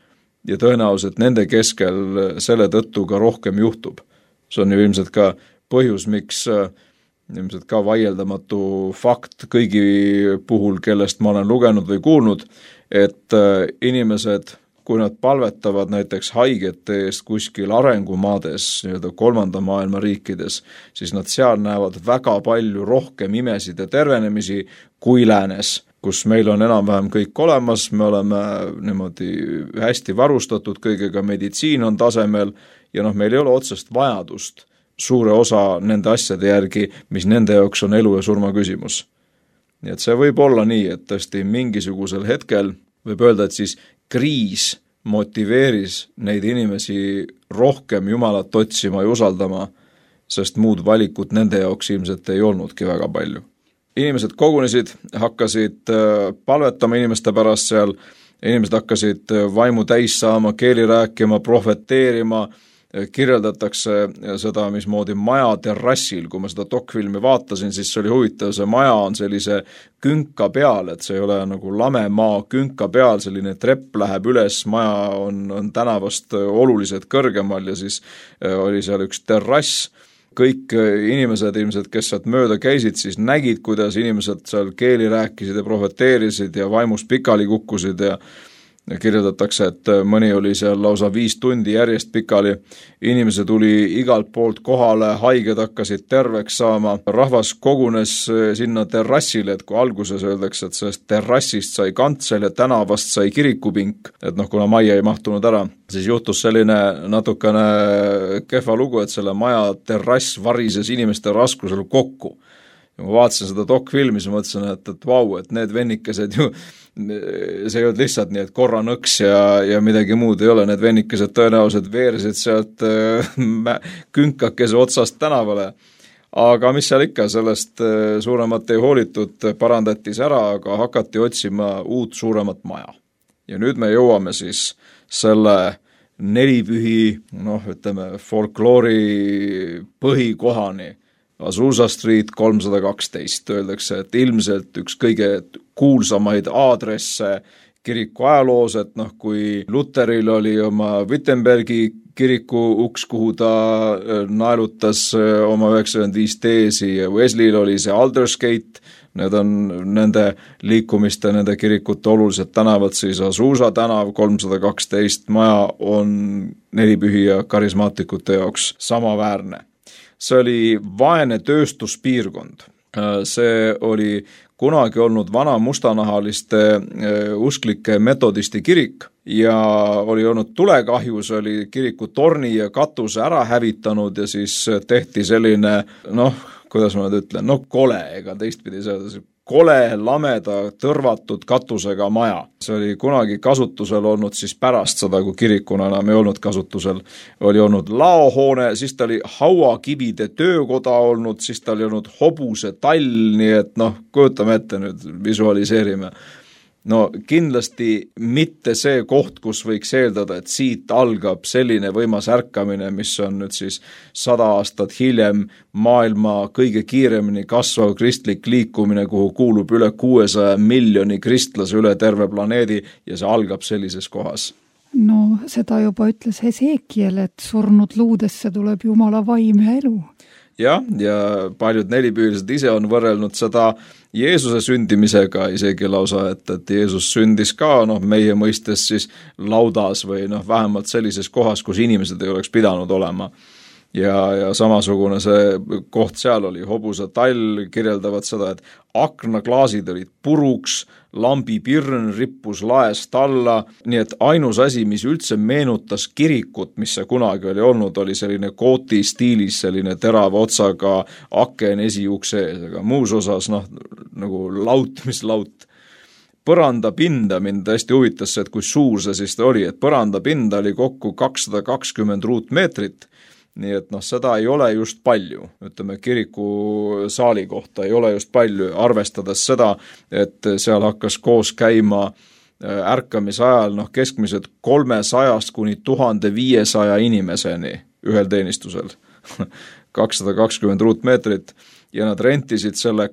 Ja tõenäoliselt nende keskel selle tõttu ka rohkem juhtub. See on ju ilmselt ka põhjus, miks ilmselt ka vaieldamatu fakt kõigi puhul, kellest ma olen lugenud või kuulnud, et inimesed, kui nad palvetavad näiteks haigete eest kuskil arengumaades, nii-öelda 3. maailma riikides, siis nad seal näevad väga palju rohkem imesid ja tervenemisi kui läänes, kus meil on enam-vähem kõik olemas, me oleme niimoodi hästi varustatud kõigega, meditsiin on tasemel ja meil ei ole otsest vajadust suure osa nende asjade järgi, mis nende jaoks on elu ja surma küsimus. Nii et see võib olla nii, et tõesti mingisugusel hetkel võib öelda, et siis kriis motiveeris neid inimesi rohkem Jumalat otsima ja usaldama, sest muud valikut nende jaoks ilmselt ei olnudki väga palju. Inimesed kogunesid, hakkasid palvetama inimeste pärast seal, inimesed hakkasid vaimu täis saama, keeli rääkima, profeteerima, kirjeldatakse seda, mismoodi maja terrassil, kui ma seda dokfilmi vaatasin, siis see oli huvitav, see maja on sellise künka peal, et see ei ole nagu lame maa künka peal, selline trepp läheb üles, maja on tänavast oluliselt kõrgemal ja siis oli seal üks terrass. Kõik inimesed ilmselt, kes sealt mööda käisid, siis nägid, kuidas inimesed seal keeli rääkisid ja profeteerisid ja vaimus pikali kukkusid ja kirjeldatakse, et mõni oli seal lausa 5 tundi järjest pikali. Inimese tuli igalt poolt kohale, haiged hakkasid terveks saama. Rahvas kogunes sinna terrassile, et kui alguses öeldakse, et sellest terrassist sai kantsel ja tänavast sai kirikupink, et kuna majja ei mahtunud ära, siis juhtus selline natukene kehva lugu, et selle maja terrass varises inimeste raskusel kokku. Ja ma vaatasin seda dokfilmis ja mõtlesin, et vau, et need vennikesed ju see ei olnud lihtsalt nii, et korra nõks ja midagi muud ei ole, need vennikesed tõenäoliselt veersid sealt künkakese otsast tänavale. Aga mis seal ikka, sellest suuremat ei hoolitud, parandati ära, aga hakati otsima uut suuremat maja. Ja nüüd me jõuame siis selle nelipühi, folkloori põhikohani, Azusa Street 312, öeldakse, et ilmselt üks kõige kuulsamaid aadresse kiriku ajaloos, et kui Lutheril oli oma Wittenbergi kiriku uks, kuhu ta naelutas oma 95 teesi ja Wesleyl oli see Aldersgate, need on nende liikumiste, nende kirikute olulised tänavad, siis Azusa tänav 312 maja on nelipühi ja karismaatikute jaoks samaväärne. See oli vaene tööstuspiirkond See oli kunagi olnud vana mustanahaliste usklike metodisti kirik ja oli olnud tulekahjus, oli kiriku torni ja katuse ära hävitanud ja siis tehti selline, kuidas ma nüüd ütlen, kole, ega teistpidi see kole, lameda, tõrvatud katusega maja. See oli kunagi kasutusel olnud siis pärast seda, kui kirikuna enam ei olnud kasutusel. Oli olnud laohoone, siis ta oli hauakivide töökoda olnud, siis ta oli olnud hobuse tall, nii et kujutame ette nüüd, visualiseerime. Kindlasti mitte see koht, kus võiks eeldada, et siit algab selline võimas ärkamine, mis on nüüd siis 100 aastat hiljem maailma kõige kiiremini kasvav kristlik liikumine, kuhu kuulub üle 600 miljoni kristlase üle terve planeedi ja see algab sellises kohas. Seda juba ütles Hesekiel, et surnud luudesse tuleb Jumala vaim ja elu. Ja paljud nelipüülised ise on võrrelnud seda Jeesuse sündimisega isegi lausa, et Jeesus sündis ka meie mõistes siis laudas või vähemalt sellises kohas, kus inimesed ei oleks pidanud olema. Ja samasugune see koht seal oli, hobuse tall, kirjeldavad seda, et aknaklaasid olid puruks, lambipirn rippus laest alla, nii et ainus asi, mis üldse meenutas kirikut, mis see kunagi oli olnud, oli selline kooti stiilis, selline terava otsaga aken esiukse ees, aga muus osas nagu laut, mis laut. Põrandapinda mind hästi huvitas see, et kui suur see siis oli, et põrandapinda oli kokku 220 ruutmeetrit, nii et seda ei ole just palju, ütleme kiriku saali kohta ei ole just palju, arvestades seda, et seal hakkas koos käima ärkamise ajal keskmiselt 300 kuni 1500 inimeseni ühel teenistusel, 220 ruutmeetrit ja nad rentisid selle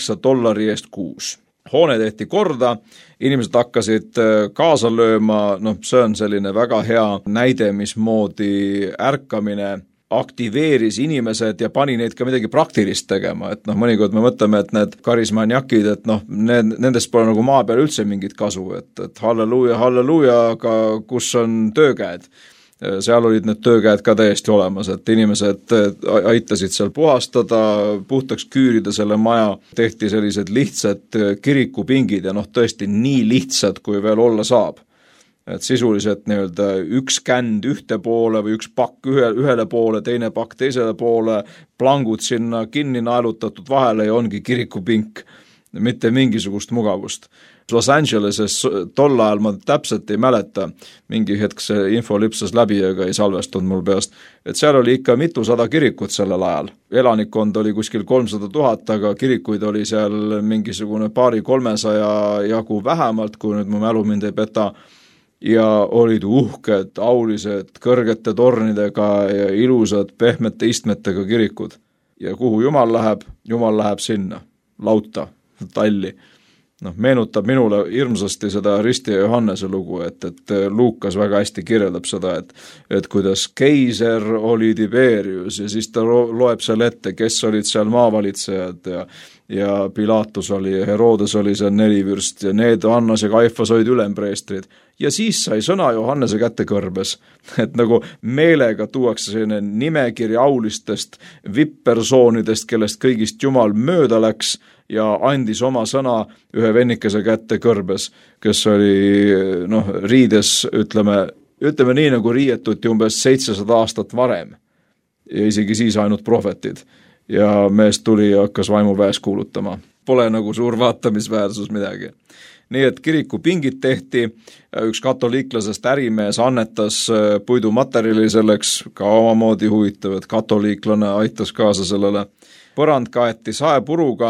$8 eest kuus. Hoone tehti korda, inimesed hakkasid kaasa lööma, see on selline väga hea näide, mismoodi ärkamine aktiveeris inimesed ja pani neid ka midagi praktilist tegema, et mõnikord me mõtleme, et need karismaniakid, et nendest pole nagu maa peal üldse mingit kasu, et halleluuja, aga kus on töökäed? Seal olid need töökäed ka täiesti olemas, et inimesed aitasid seal puhastada, puhtaks küürida selle maja, tehti sellised lihtsad kirikupingid ja tõesti nii lihtsad, kui veel olla saab. Et sisuliselt üks känd ühte poole või üks pakk ühele poole, teine pakk teisele poole, plangud sinna kinni naelutatud vahele ja ongi kirikupink, mitte mingisugust mugavust. Los Angeleses tol ajal ma täpselt ei mäleta, mingi hetk see info lipsas läbi, aga ei salvestunud mul peast, et seal oli ikka mitusada kirikut sellel ajal. Elanikkond oli kuskil 300 000, aga kirikuid oli seal mingisugune 200-300 jagu vähemalt, kui nüüd mu mälu mind ei peta, ja olid uhked, aulised, kõrgete tornidega ja ilusad, pehmete istmetega kirikud. Ja kuhu Jumal läheb sinna, lauta, talli. Meenutab minule hirmsasti seda Risti ja Johannese lugu, et Luukas väga hästi kirjeldab seda, et kuidas keiser oli Tiberius ja siis ta loeb seal ette, kes olid seal maavalitsejad ja Pilatus oli ja Herodes oli seal 4 vürst ja need Annas ja Kaifas olid ülempreestrid. Ja siis sai sõna Johannese kätte kõrbes, et nagu meelega tuuakse selline nimekiri aulistest vippersoonidest, kellest kõigist Jumal mööda läks ja andis oma sõna ühe vennikese kätte kõrbes, kes oli riides, ütleme nii nagu riietuti umbes 700 aastat varem ja isegi siis ainult prohvetid ja mees tuli ja hakkas vaimuväes kuulutama. Pole nagu suur vaatamisväärsus midagi. Nii et kirikupingid tehti, üks katoliiklasest ärimees annetas puidumaterjali selleks, ka omamoodi huvitav, et katoliiklane aitas kaasa sellele. Põrand kaeti saepuruga,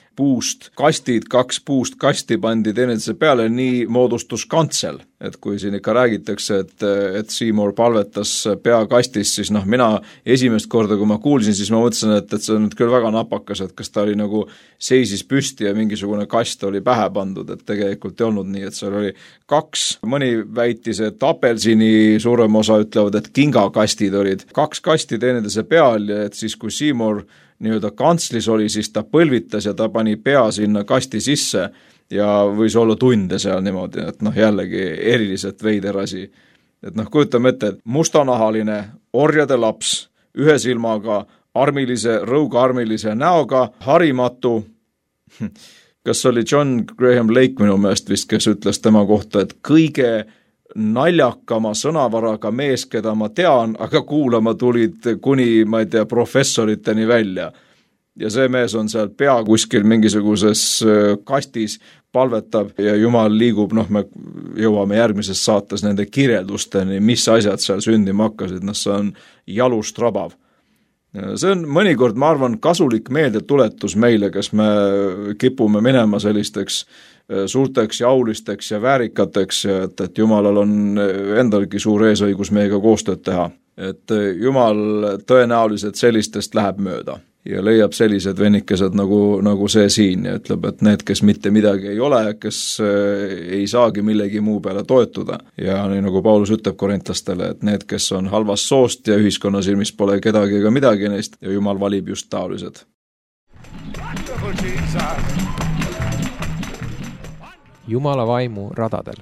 puust kastid, 2 puust kasti pandi teineteise peale, nii moodustus kantsel. Et kui siin ikka räägitakse, et Seymour palvetas peakastis, siis mina esimest korda, kui ma kuulsin, siis ma mõtlesin, et see on nüüd küll väga napakas, et kas ta oli nagu seisis püsti ja mingisugune kast oli pähe pandud, et tegelikult ei olnud nii, et seal oli 2, mõni väitis, et apelsini suurem osa ütlevad, et kingakastid olid 2 kasti teineteise peal ja et siis kui Seymour kantslis oli, siis ta põlvitas ja ta pani pea sinna kasti sisse ja võis olla tunde seal niimoodi, et jällegi eriliselt veider asi. Et kujutame ette, et mustanahaline orjade laps, ühe silmaga armilise, rõugaarmilise näoga, harimatu. Kas oli John Graham Lake minu meelest vist, kes ütles tema kohta, et kõige naljakama sõnavaraga mees, keda ma tean, aga kuulama tulid kuni, ma ei tea, professoriteni välja. Ja see mees on seal pea kuskil mingisuguses kastis, palvetab ja Jumal liigub, me jõuame järgmises saates nende kirjeldusteni, mis asjad seal sündima hakkasid, see on jalust rabav. See on mõnikord, ma arvan, kasulik meeldetuletus meile, kes me kipume minema sellisteks suurteks ja aulisteks ja väärikateks, et Jumalal on endalgi suur eesõigus meiega koostööd teha. Et Jumal tõenäoliselt sellistest läheb mööda ja leiab sellised vennikesed nagu see siin ja ütleb, et need, kes mitte midagi ei ole, kes ei saagi millegi muu peale toetuda. Ja nii nagu Paulus ütleb korintlastele, et need, kes on halvast soost ja ühiskonna silmis pole kedagi ega midagi neist ja Jumal valib just taolised. Jumala vaimu radadel.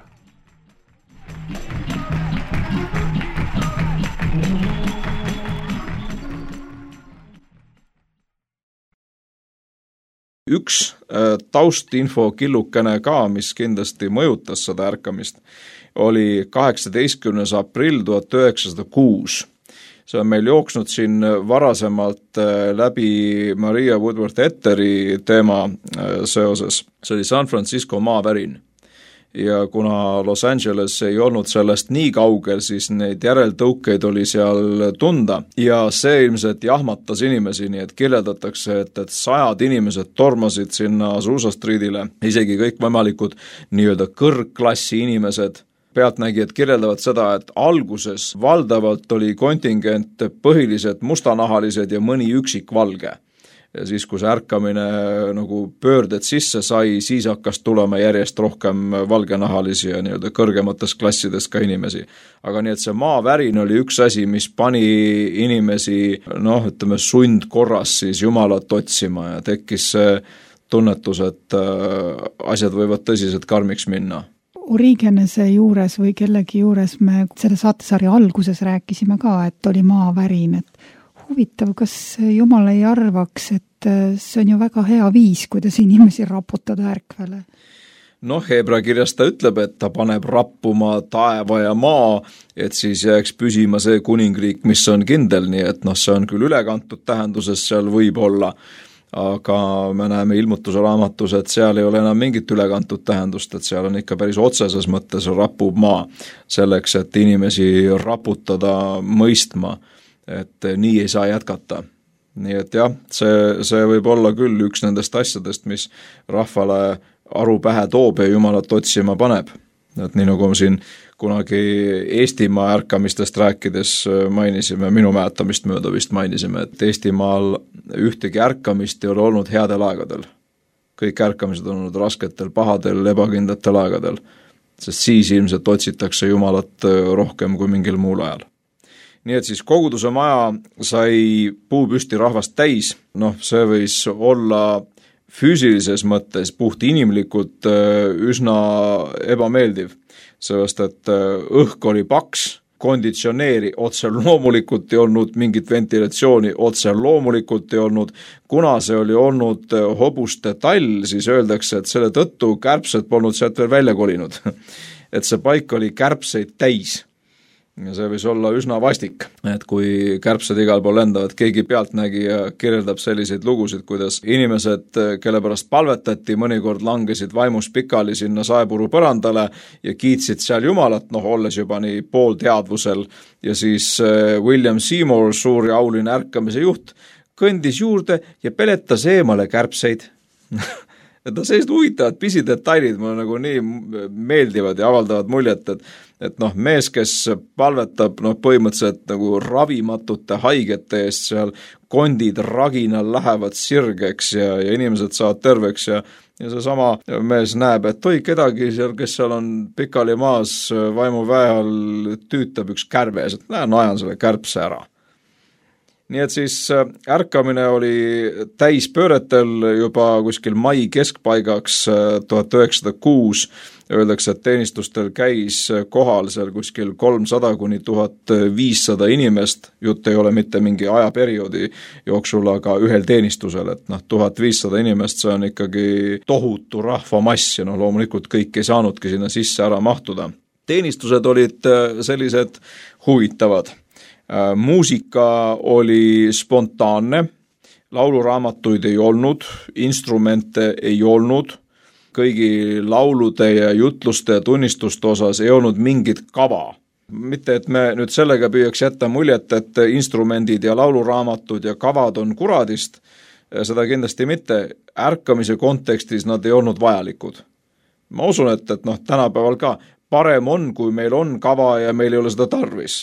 Üks taustinfo killukene ka, mis kindlasti mõjutas seda ärkamist, oli 18. aprill 1906. See on meil jooksnud siin varasemalt läbi Maria Woodworth-Etteri teema seoses. See oli San Francisco maavärin. Ja kuna Los Angeles ei olnud sellest nii kaugel, siis neid järeltõukeid oli seal tunda ja see ilmselt jahmatas inimesi, nii et kirjeldatakse, et 100 inimesed tormasid sinna Azusa Streetile, isegi kõik võimalikud nii-öelda kõrgklassi inimesed. Pealtnägijad kirjeldavad seda, et alguses valdavalt oli kontingent põhiliselt mustanahalised ja mõni üksik valge. Ja siis, kui see ärkamine nagu pöörded sisse sai, siis hakkas tulema järjest rohkem valgenahalisi ja nii-öelda kõrgemates klassides ka inimesi. Aga nii, et see maavärin oli üks asi, mis pani inimesi, sundkorras siis Jumalat otsima ja tekkis see tunnetus, et asjad võivad tõsiselt karmiks minna. Origenese juures või kellegi juures me selle saatesarja alguses rääkisime ka, et oli maavärin, et huvitav, kas Jumal ei arvaks, et see on ju väga hea viis, kuidas inimesi raputada ärkvele? Hebra kirjas ta ütleb, et ta paneb rappuma taeva ja maa, et siis jääks püsima see kuningriik, mis on kindel, nii et see on küll ülekantud tähenduses, seal võib olla, aga me näeme ilmutuse raamatus, et seal ei ole enam mingit ülekantud tähendust, et seal on ikka päris otseses mõttes rapub maa selleks, et inimesi raputada mõistma. Et nii ei saa jätkata. Nii et jah, see võib olla küll üks nendest asjadest, mis rahvale aru pähe toob ja Jumalat otsima paneb. Et nii nagu siin kunagi Eestimaa ärkamistest rääkides mainisime, minu mäletamist mööda vist mainisime, et Eestimaal ühtegi ärkamist ei ole olnud headel aegadel. Kõik ärkamised on olnud rasketel, pahadel, ebakindlatel aegadel, sest siis ilmselt otsitakse Jumalat rohkem kui mingil muul ajal. Nii et siis koguduse maja sai puupüsti rahvast täis, see võis olla füüsilises mõttes puht inimlikult üsna ebameeldiv, sest et õhk oli paks, konditsioneeri otse loomulikult ei olnud, mingit ventilatsiooni otse loomulikult ei olnud, kuna see oli olnud hobuste tall, siis öeldakse, et selle tõttu kärbsed polnud sealt veel välja kolinud, et see paik oli kärbseid täis. Ja see võis olla üsna vastik, et kui kärbsed igal pool lendavad, keegi pealtnägija kirjeldab selliseid lugusid, kuidas inimesed, kelle pärast palvetati, mõnikord langesid vaimus pikali sinna saepuru põrandale ja kiitsid seal Jumalat, olles juba nii poolteadvusel ja siis William Seymour, suur ja auline ärkamise juht, kõndis juurde ja peletas eemale kärbseid. Et sellised huvitavad pisidetailid mulle nagu nii meeldivad ja avaldavad muljet, et mees, kes palvetab põhimõtteliselt nagu ravimatute haigete eest, seal kondid raginal lähevad sirgeks ja inimesed saavad terveks ja seesama mees näeb, et kedagi seal, kes seal on pikali maas vaimu väe all, tüütab üks kärbes, et lähen ajan selle kärbse ära. Nii et siis ärkamine oli täispööretel juba kuskil mai keskpaigaks 1906. Öeldakse, et teenistustel käis kohal seal kuskil 300 kuni 1500 inimest. Jutt ei ole mitte mingi ajaperioodi jooksul, aga ühel teenistusel, et 1500 inimest, see on ikkagi tohutu rahvamass ja loomulikult kõik ei saanudki sinna sisse ära mahtuda. Teenistused olid sellised huvitavad. Muusika oli spontaanne, lauluraamatuid ei olnud, instrumente ei olnud, kõigi laulude ja jutluste ja tunnistuste osas ei olnud mingit kava. Mitte, et me nüüd sellega püüaks jätta muljet, et instrumendid ja lauluraamatud ja kavad on kuradist, seda kindlasti mitte, ärkamise kontekstis nad ei olnud vajalikud. Ma usun, et tänapäeval ka parem on, kui meil on kava ja meil ei ole seda tarvis.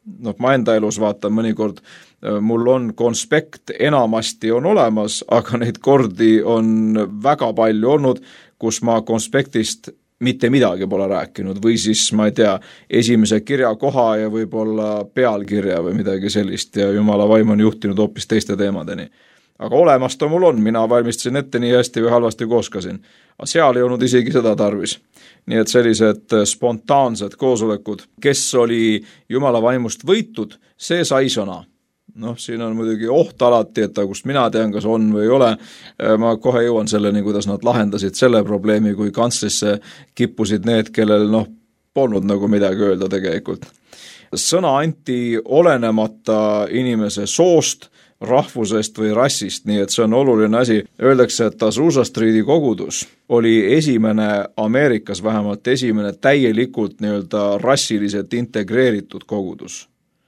Ma enda elus vaatan mõnikord, mul on konspekt, enamasti on olemas, aga neid kordi on väga palju olnud, kus ma konspektist mitte midagi pole rääkinud või siis, ma ei tea, esimese kirja koha ja võib-olla pealkirja või midagi sellist ja Jumala vaim on juhtinud hoopis teiste teemadeni. Aga olemas ta mul on, mina valmistasin ette nii hästi või halvasti kooskasin. Aga seal ei olnud isegi seda tarvis. Nii et sellised spontaansed koosolekud, kes oli Jumala vaimust võitud, see sai sõna. Siin on muidugi oht alati, et kust mina tean, kas on või ei ole. Ma kohe jõuan selleni, kuidas nad lahendasid selle probleemi, kui kantslisse kippusid need, kellel polnud nagu midagi öelda tegelikult. Sõna anti olenemata inimese soost, rahvusest või rassist, nii et see on oluline asi. Öeldakse, et Azusa Streeti kogudus oli esimene Ameerikas, vähemalt esimene täielikult rassiliselt integreeritud kogudus.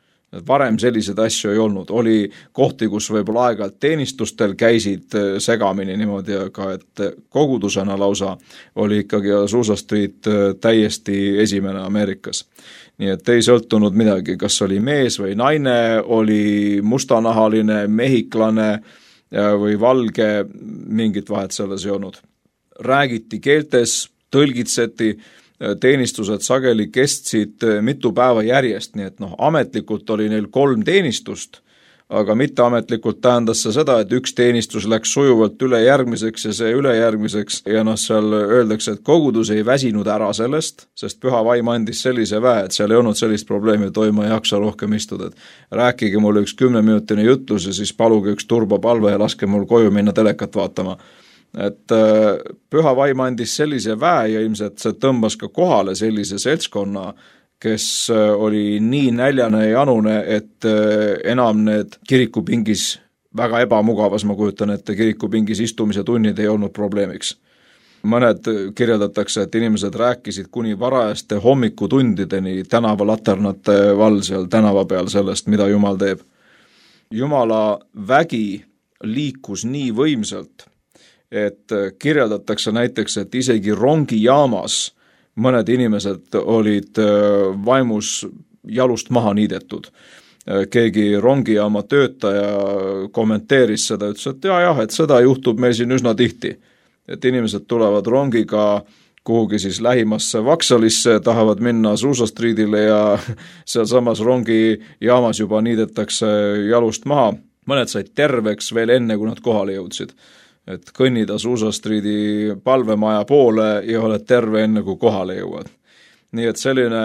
Varem sellised asju ei olnud, oli kohti, kus võib-olla aeg-ajalt teenistustel käisid segamini niimoodi, aga et kogudusena lausa oli ikkagi Azusa Street täiesti esimene Ameerikas. Nii et ei sõltunud midagi, kas oli mees või naine, oli mustanahaline, mehiklane või valge, mingit vahet selles ei olnud. Räägiti keeltes, tõlgitseti, teenistused sageli kestsid mitu päeva järjest, nii et ametlikult oli neil 3 teenistust, aga mitteametlikult tähendas see seda, et üks teenistus läks sujuvalt üle järgmiseks ja see üle järgmiseks ja seal öeldakse, et kogudus ei väsinud ära sellest, sest püha vaim andis sellise väe, et seal ei olnud sellist probleemi, et ma ei jaksa rohkem istuda, et rääkige mulle üks 10-minutine jutlus ja siis paluge üks turbopalve ja laske mul koju minna telekat vaatama. Et püha vaim andis sellise väe ja ilmselt see tõmbas ka kohale sellise seltskonna, kes oli nii näljane ja janune, et enam need kirikupingis väga ebamugavas, ma kujutan, et kirikupingis istumise tunnid ei olnud probleemiks. Mõned kirjeldatakse, et inimesed rääkisid kuni varajaste hommikutundideni tänavalaternate val seal tänava peal sellest, mida Jumal teeb. Jumala vägi liikus nii võimsalt, et kirjeldatakse näiteks, et isegi rongijaamas mõned inimesed olid vaimus jalust maha niidetud. Keegi rongijaama töötaja kommenteeris seda, ütles, et et seda juhtub meil siin üsna tihti. Et inimesed tulevad rongiga kuhugi siis lähimasse Vaksalisse, tahavad minna Azusa Streetile ja seal samas rongijaamas juba niidetakse jalust maha. Mõned said terveks veel enne, kui nad kohale jõudsid. Et kõnnid Azusa Streeti palvemaja poole ja oled terve enne, kui kohale jõuad. Nii et selline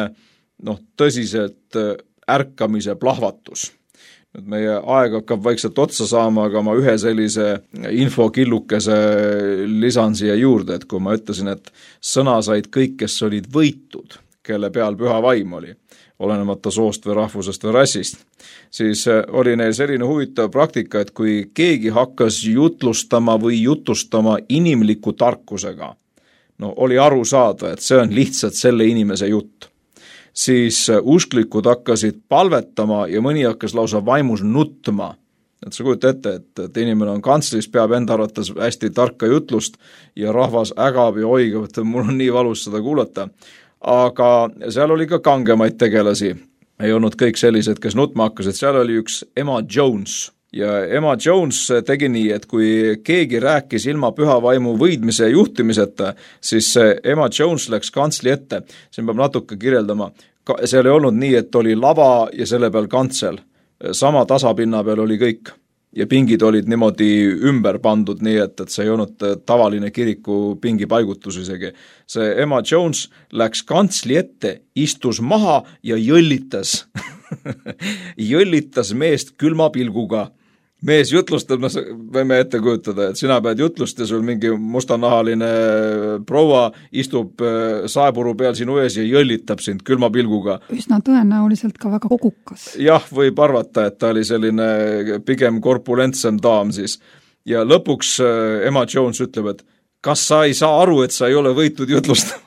tõsiselt ärkamise plahvatus. Nüüd meie aeg hakkab vaikselt otsa saama, aga ma ühe sellise infokillukese lisan siia juurde, et kui ma ütlesin, et sõna said kõik, kes olid võitud, kelle peal püha vaim oli, olenemata soost või rahvusest või rassist, siis oli neil selline huvitav praktika, et kui keegi hakkas jutlustama või jutustama inimliku tarkusega, oli aru saada, et see on lihtsalt selle inimese jutt, siis usklikud hakkasid palvetama ja mõni hakkas lausa vaimus nutma. Et sa kujuta ette, et inimene on kantslis, peab enda arvates hästi tarka jutlust ja rahvas ägab ja oigab, et mul on nii valus seda kuulata. Aga seal oli ka kangemaid tegelasi. Ei olnud kõik sellised, kes nutma hakkasid. Seal oli üks Emma Jones. Ja Emma Jones tegi nii, et kui keegi rääkis ilma püha vaimu võidmise ja juhtimiseta, siis Emma Jones läks kantsli ette. Siin peab natuke kirjeldama. Seal ei olnud nii, et oli lava ja selle peal kantsel. sama tasapinna peal oli kõik. Ja pingid olid niimoodi ümber pandud nii, et see ei olnud tavaline kiriku pingi paigutus isegi. See Emma Jones läks kantsli ette, istus maha ja jõllitas. Jõllitas meest külma pilguga. Mees jutlustab, võime ette kujutada, et sina pead jutlust ja sul mingi mustanahaline proua istub saepuru peal sinu ees ja jõllitab sind külma pilguga. Üsna tõenäoliselt ka väga kogukas. Jah, võib arvata, et ta oli selline pigem korpulentsem daam siis. Ja lõpuks Emma Jones ütleb, et kas sa ei saa aru, et sa ei ole võitud jutlustama?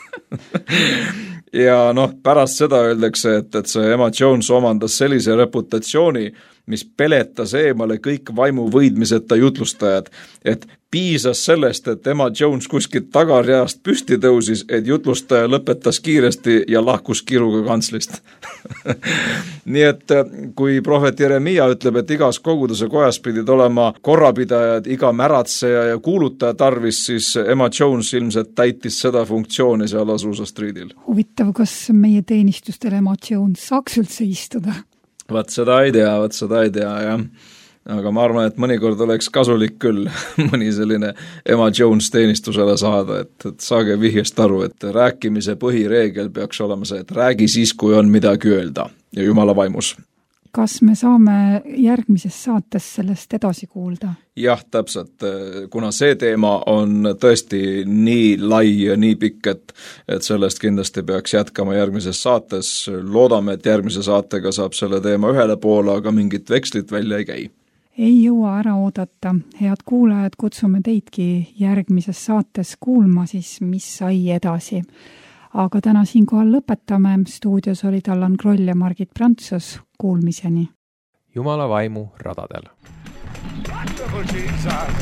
Ja pärast seda öeldakse, et see Emma Jones omandas sellise reputatsiooni, mis peletas eemale kõik vaimu võidmiseta jutlustajad, et piisas sellest, et Emma Jones kuskilt tagareast püsti tõusis, et jutlustaja lõpetas kiiresti ja lahkus kiruga kantslist. Nii et kui prohvet Jeremia ütleb, et igas koguduse kojas pidid olema korrapidajad, iga märatseja ja kuulutaja tarvis, siis Emma Jones ilmselt täitis seda funktsiooni seal Azusa Streetil. Huvitav, kas meie teenistustel Emma Jones saaks üldse istuda? Vaat seda ei tea, jah. Aga ma arvan, et mõnikord oleks kasulik küll mõni selline Emma Jones teenistusele saada, et saage vihjest aru, et rääkimise põhireegel peaks olema see, et räägi siis, kui on midagi öelda ja Jumala vaimus. Kas me saame järgmises saates sellest edasi kuulda? Jah, täpselt, kuna see teema on tõesti nii lai ja nii pikk, et sellest kindlasti peaks jätkama järgmises saates. Loodame, et järgmise saatega saab selle teema ühele poole, aga mingit vekslit välja ei käi. Ei jõua ära oodata. Head kuulajad, kutsume teidki järgmises saates kuulma siis, mis sai edasi. Aga täna siinkohal lõpetame. Stuudios olid Allan Kroll ja Margit Prantsus. Kuulmiseni. Jumala vaimu radadel. Wonderful Jesus.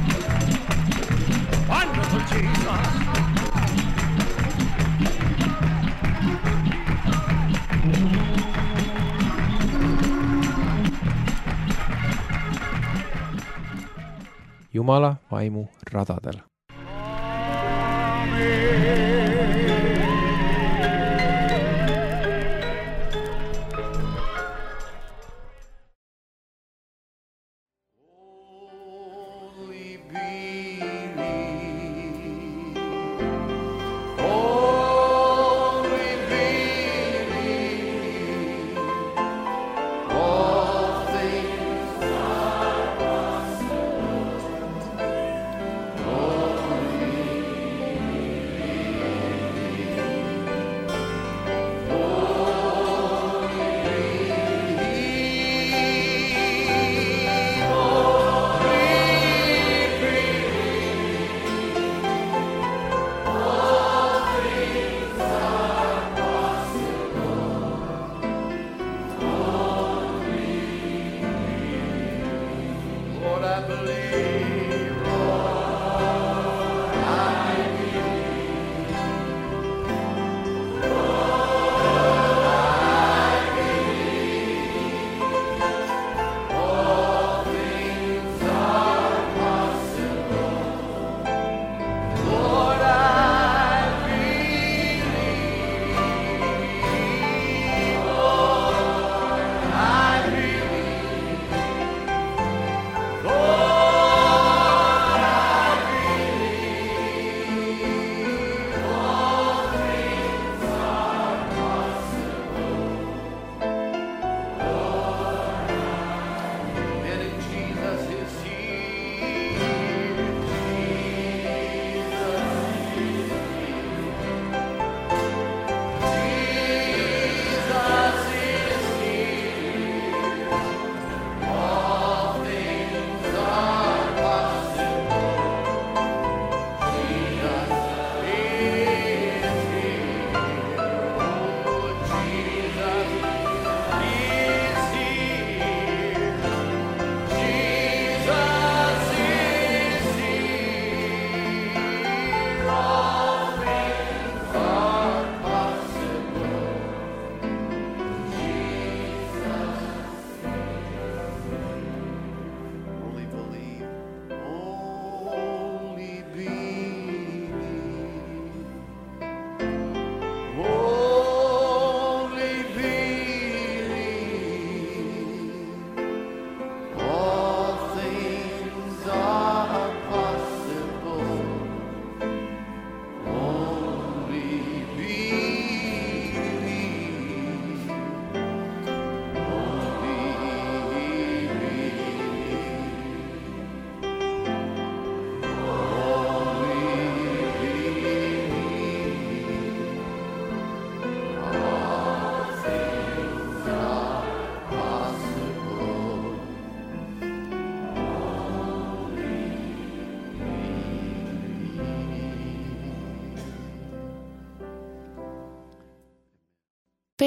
Wonderful Jesus. Jumala vaimu radadel.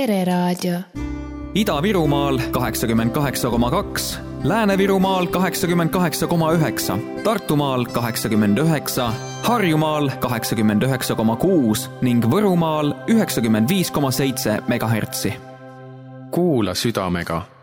Pereraadio. Ida-Virumaal 88,2, Lääne-Virumaal 88,9, Tartumaal 89, Harjumaal 89,6 ning Võrumaal 95,7 megahertsi. Kuula südamega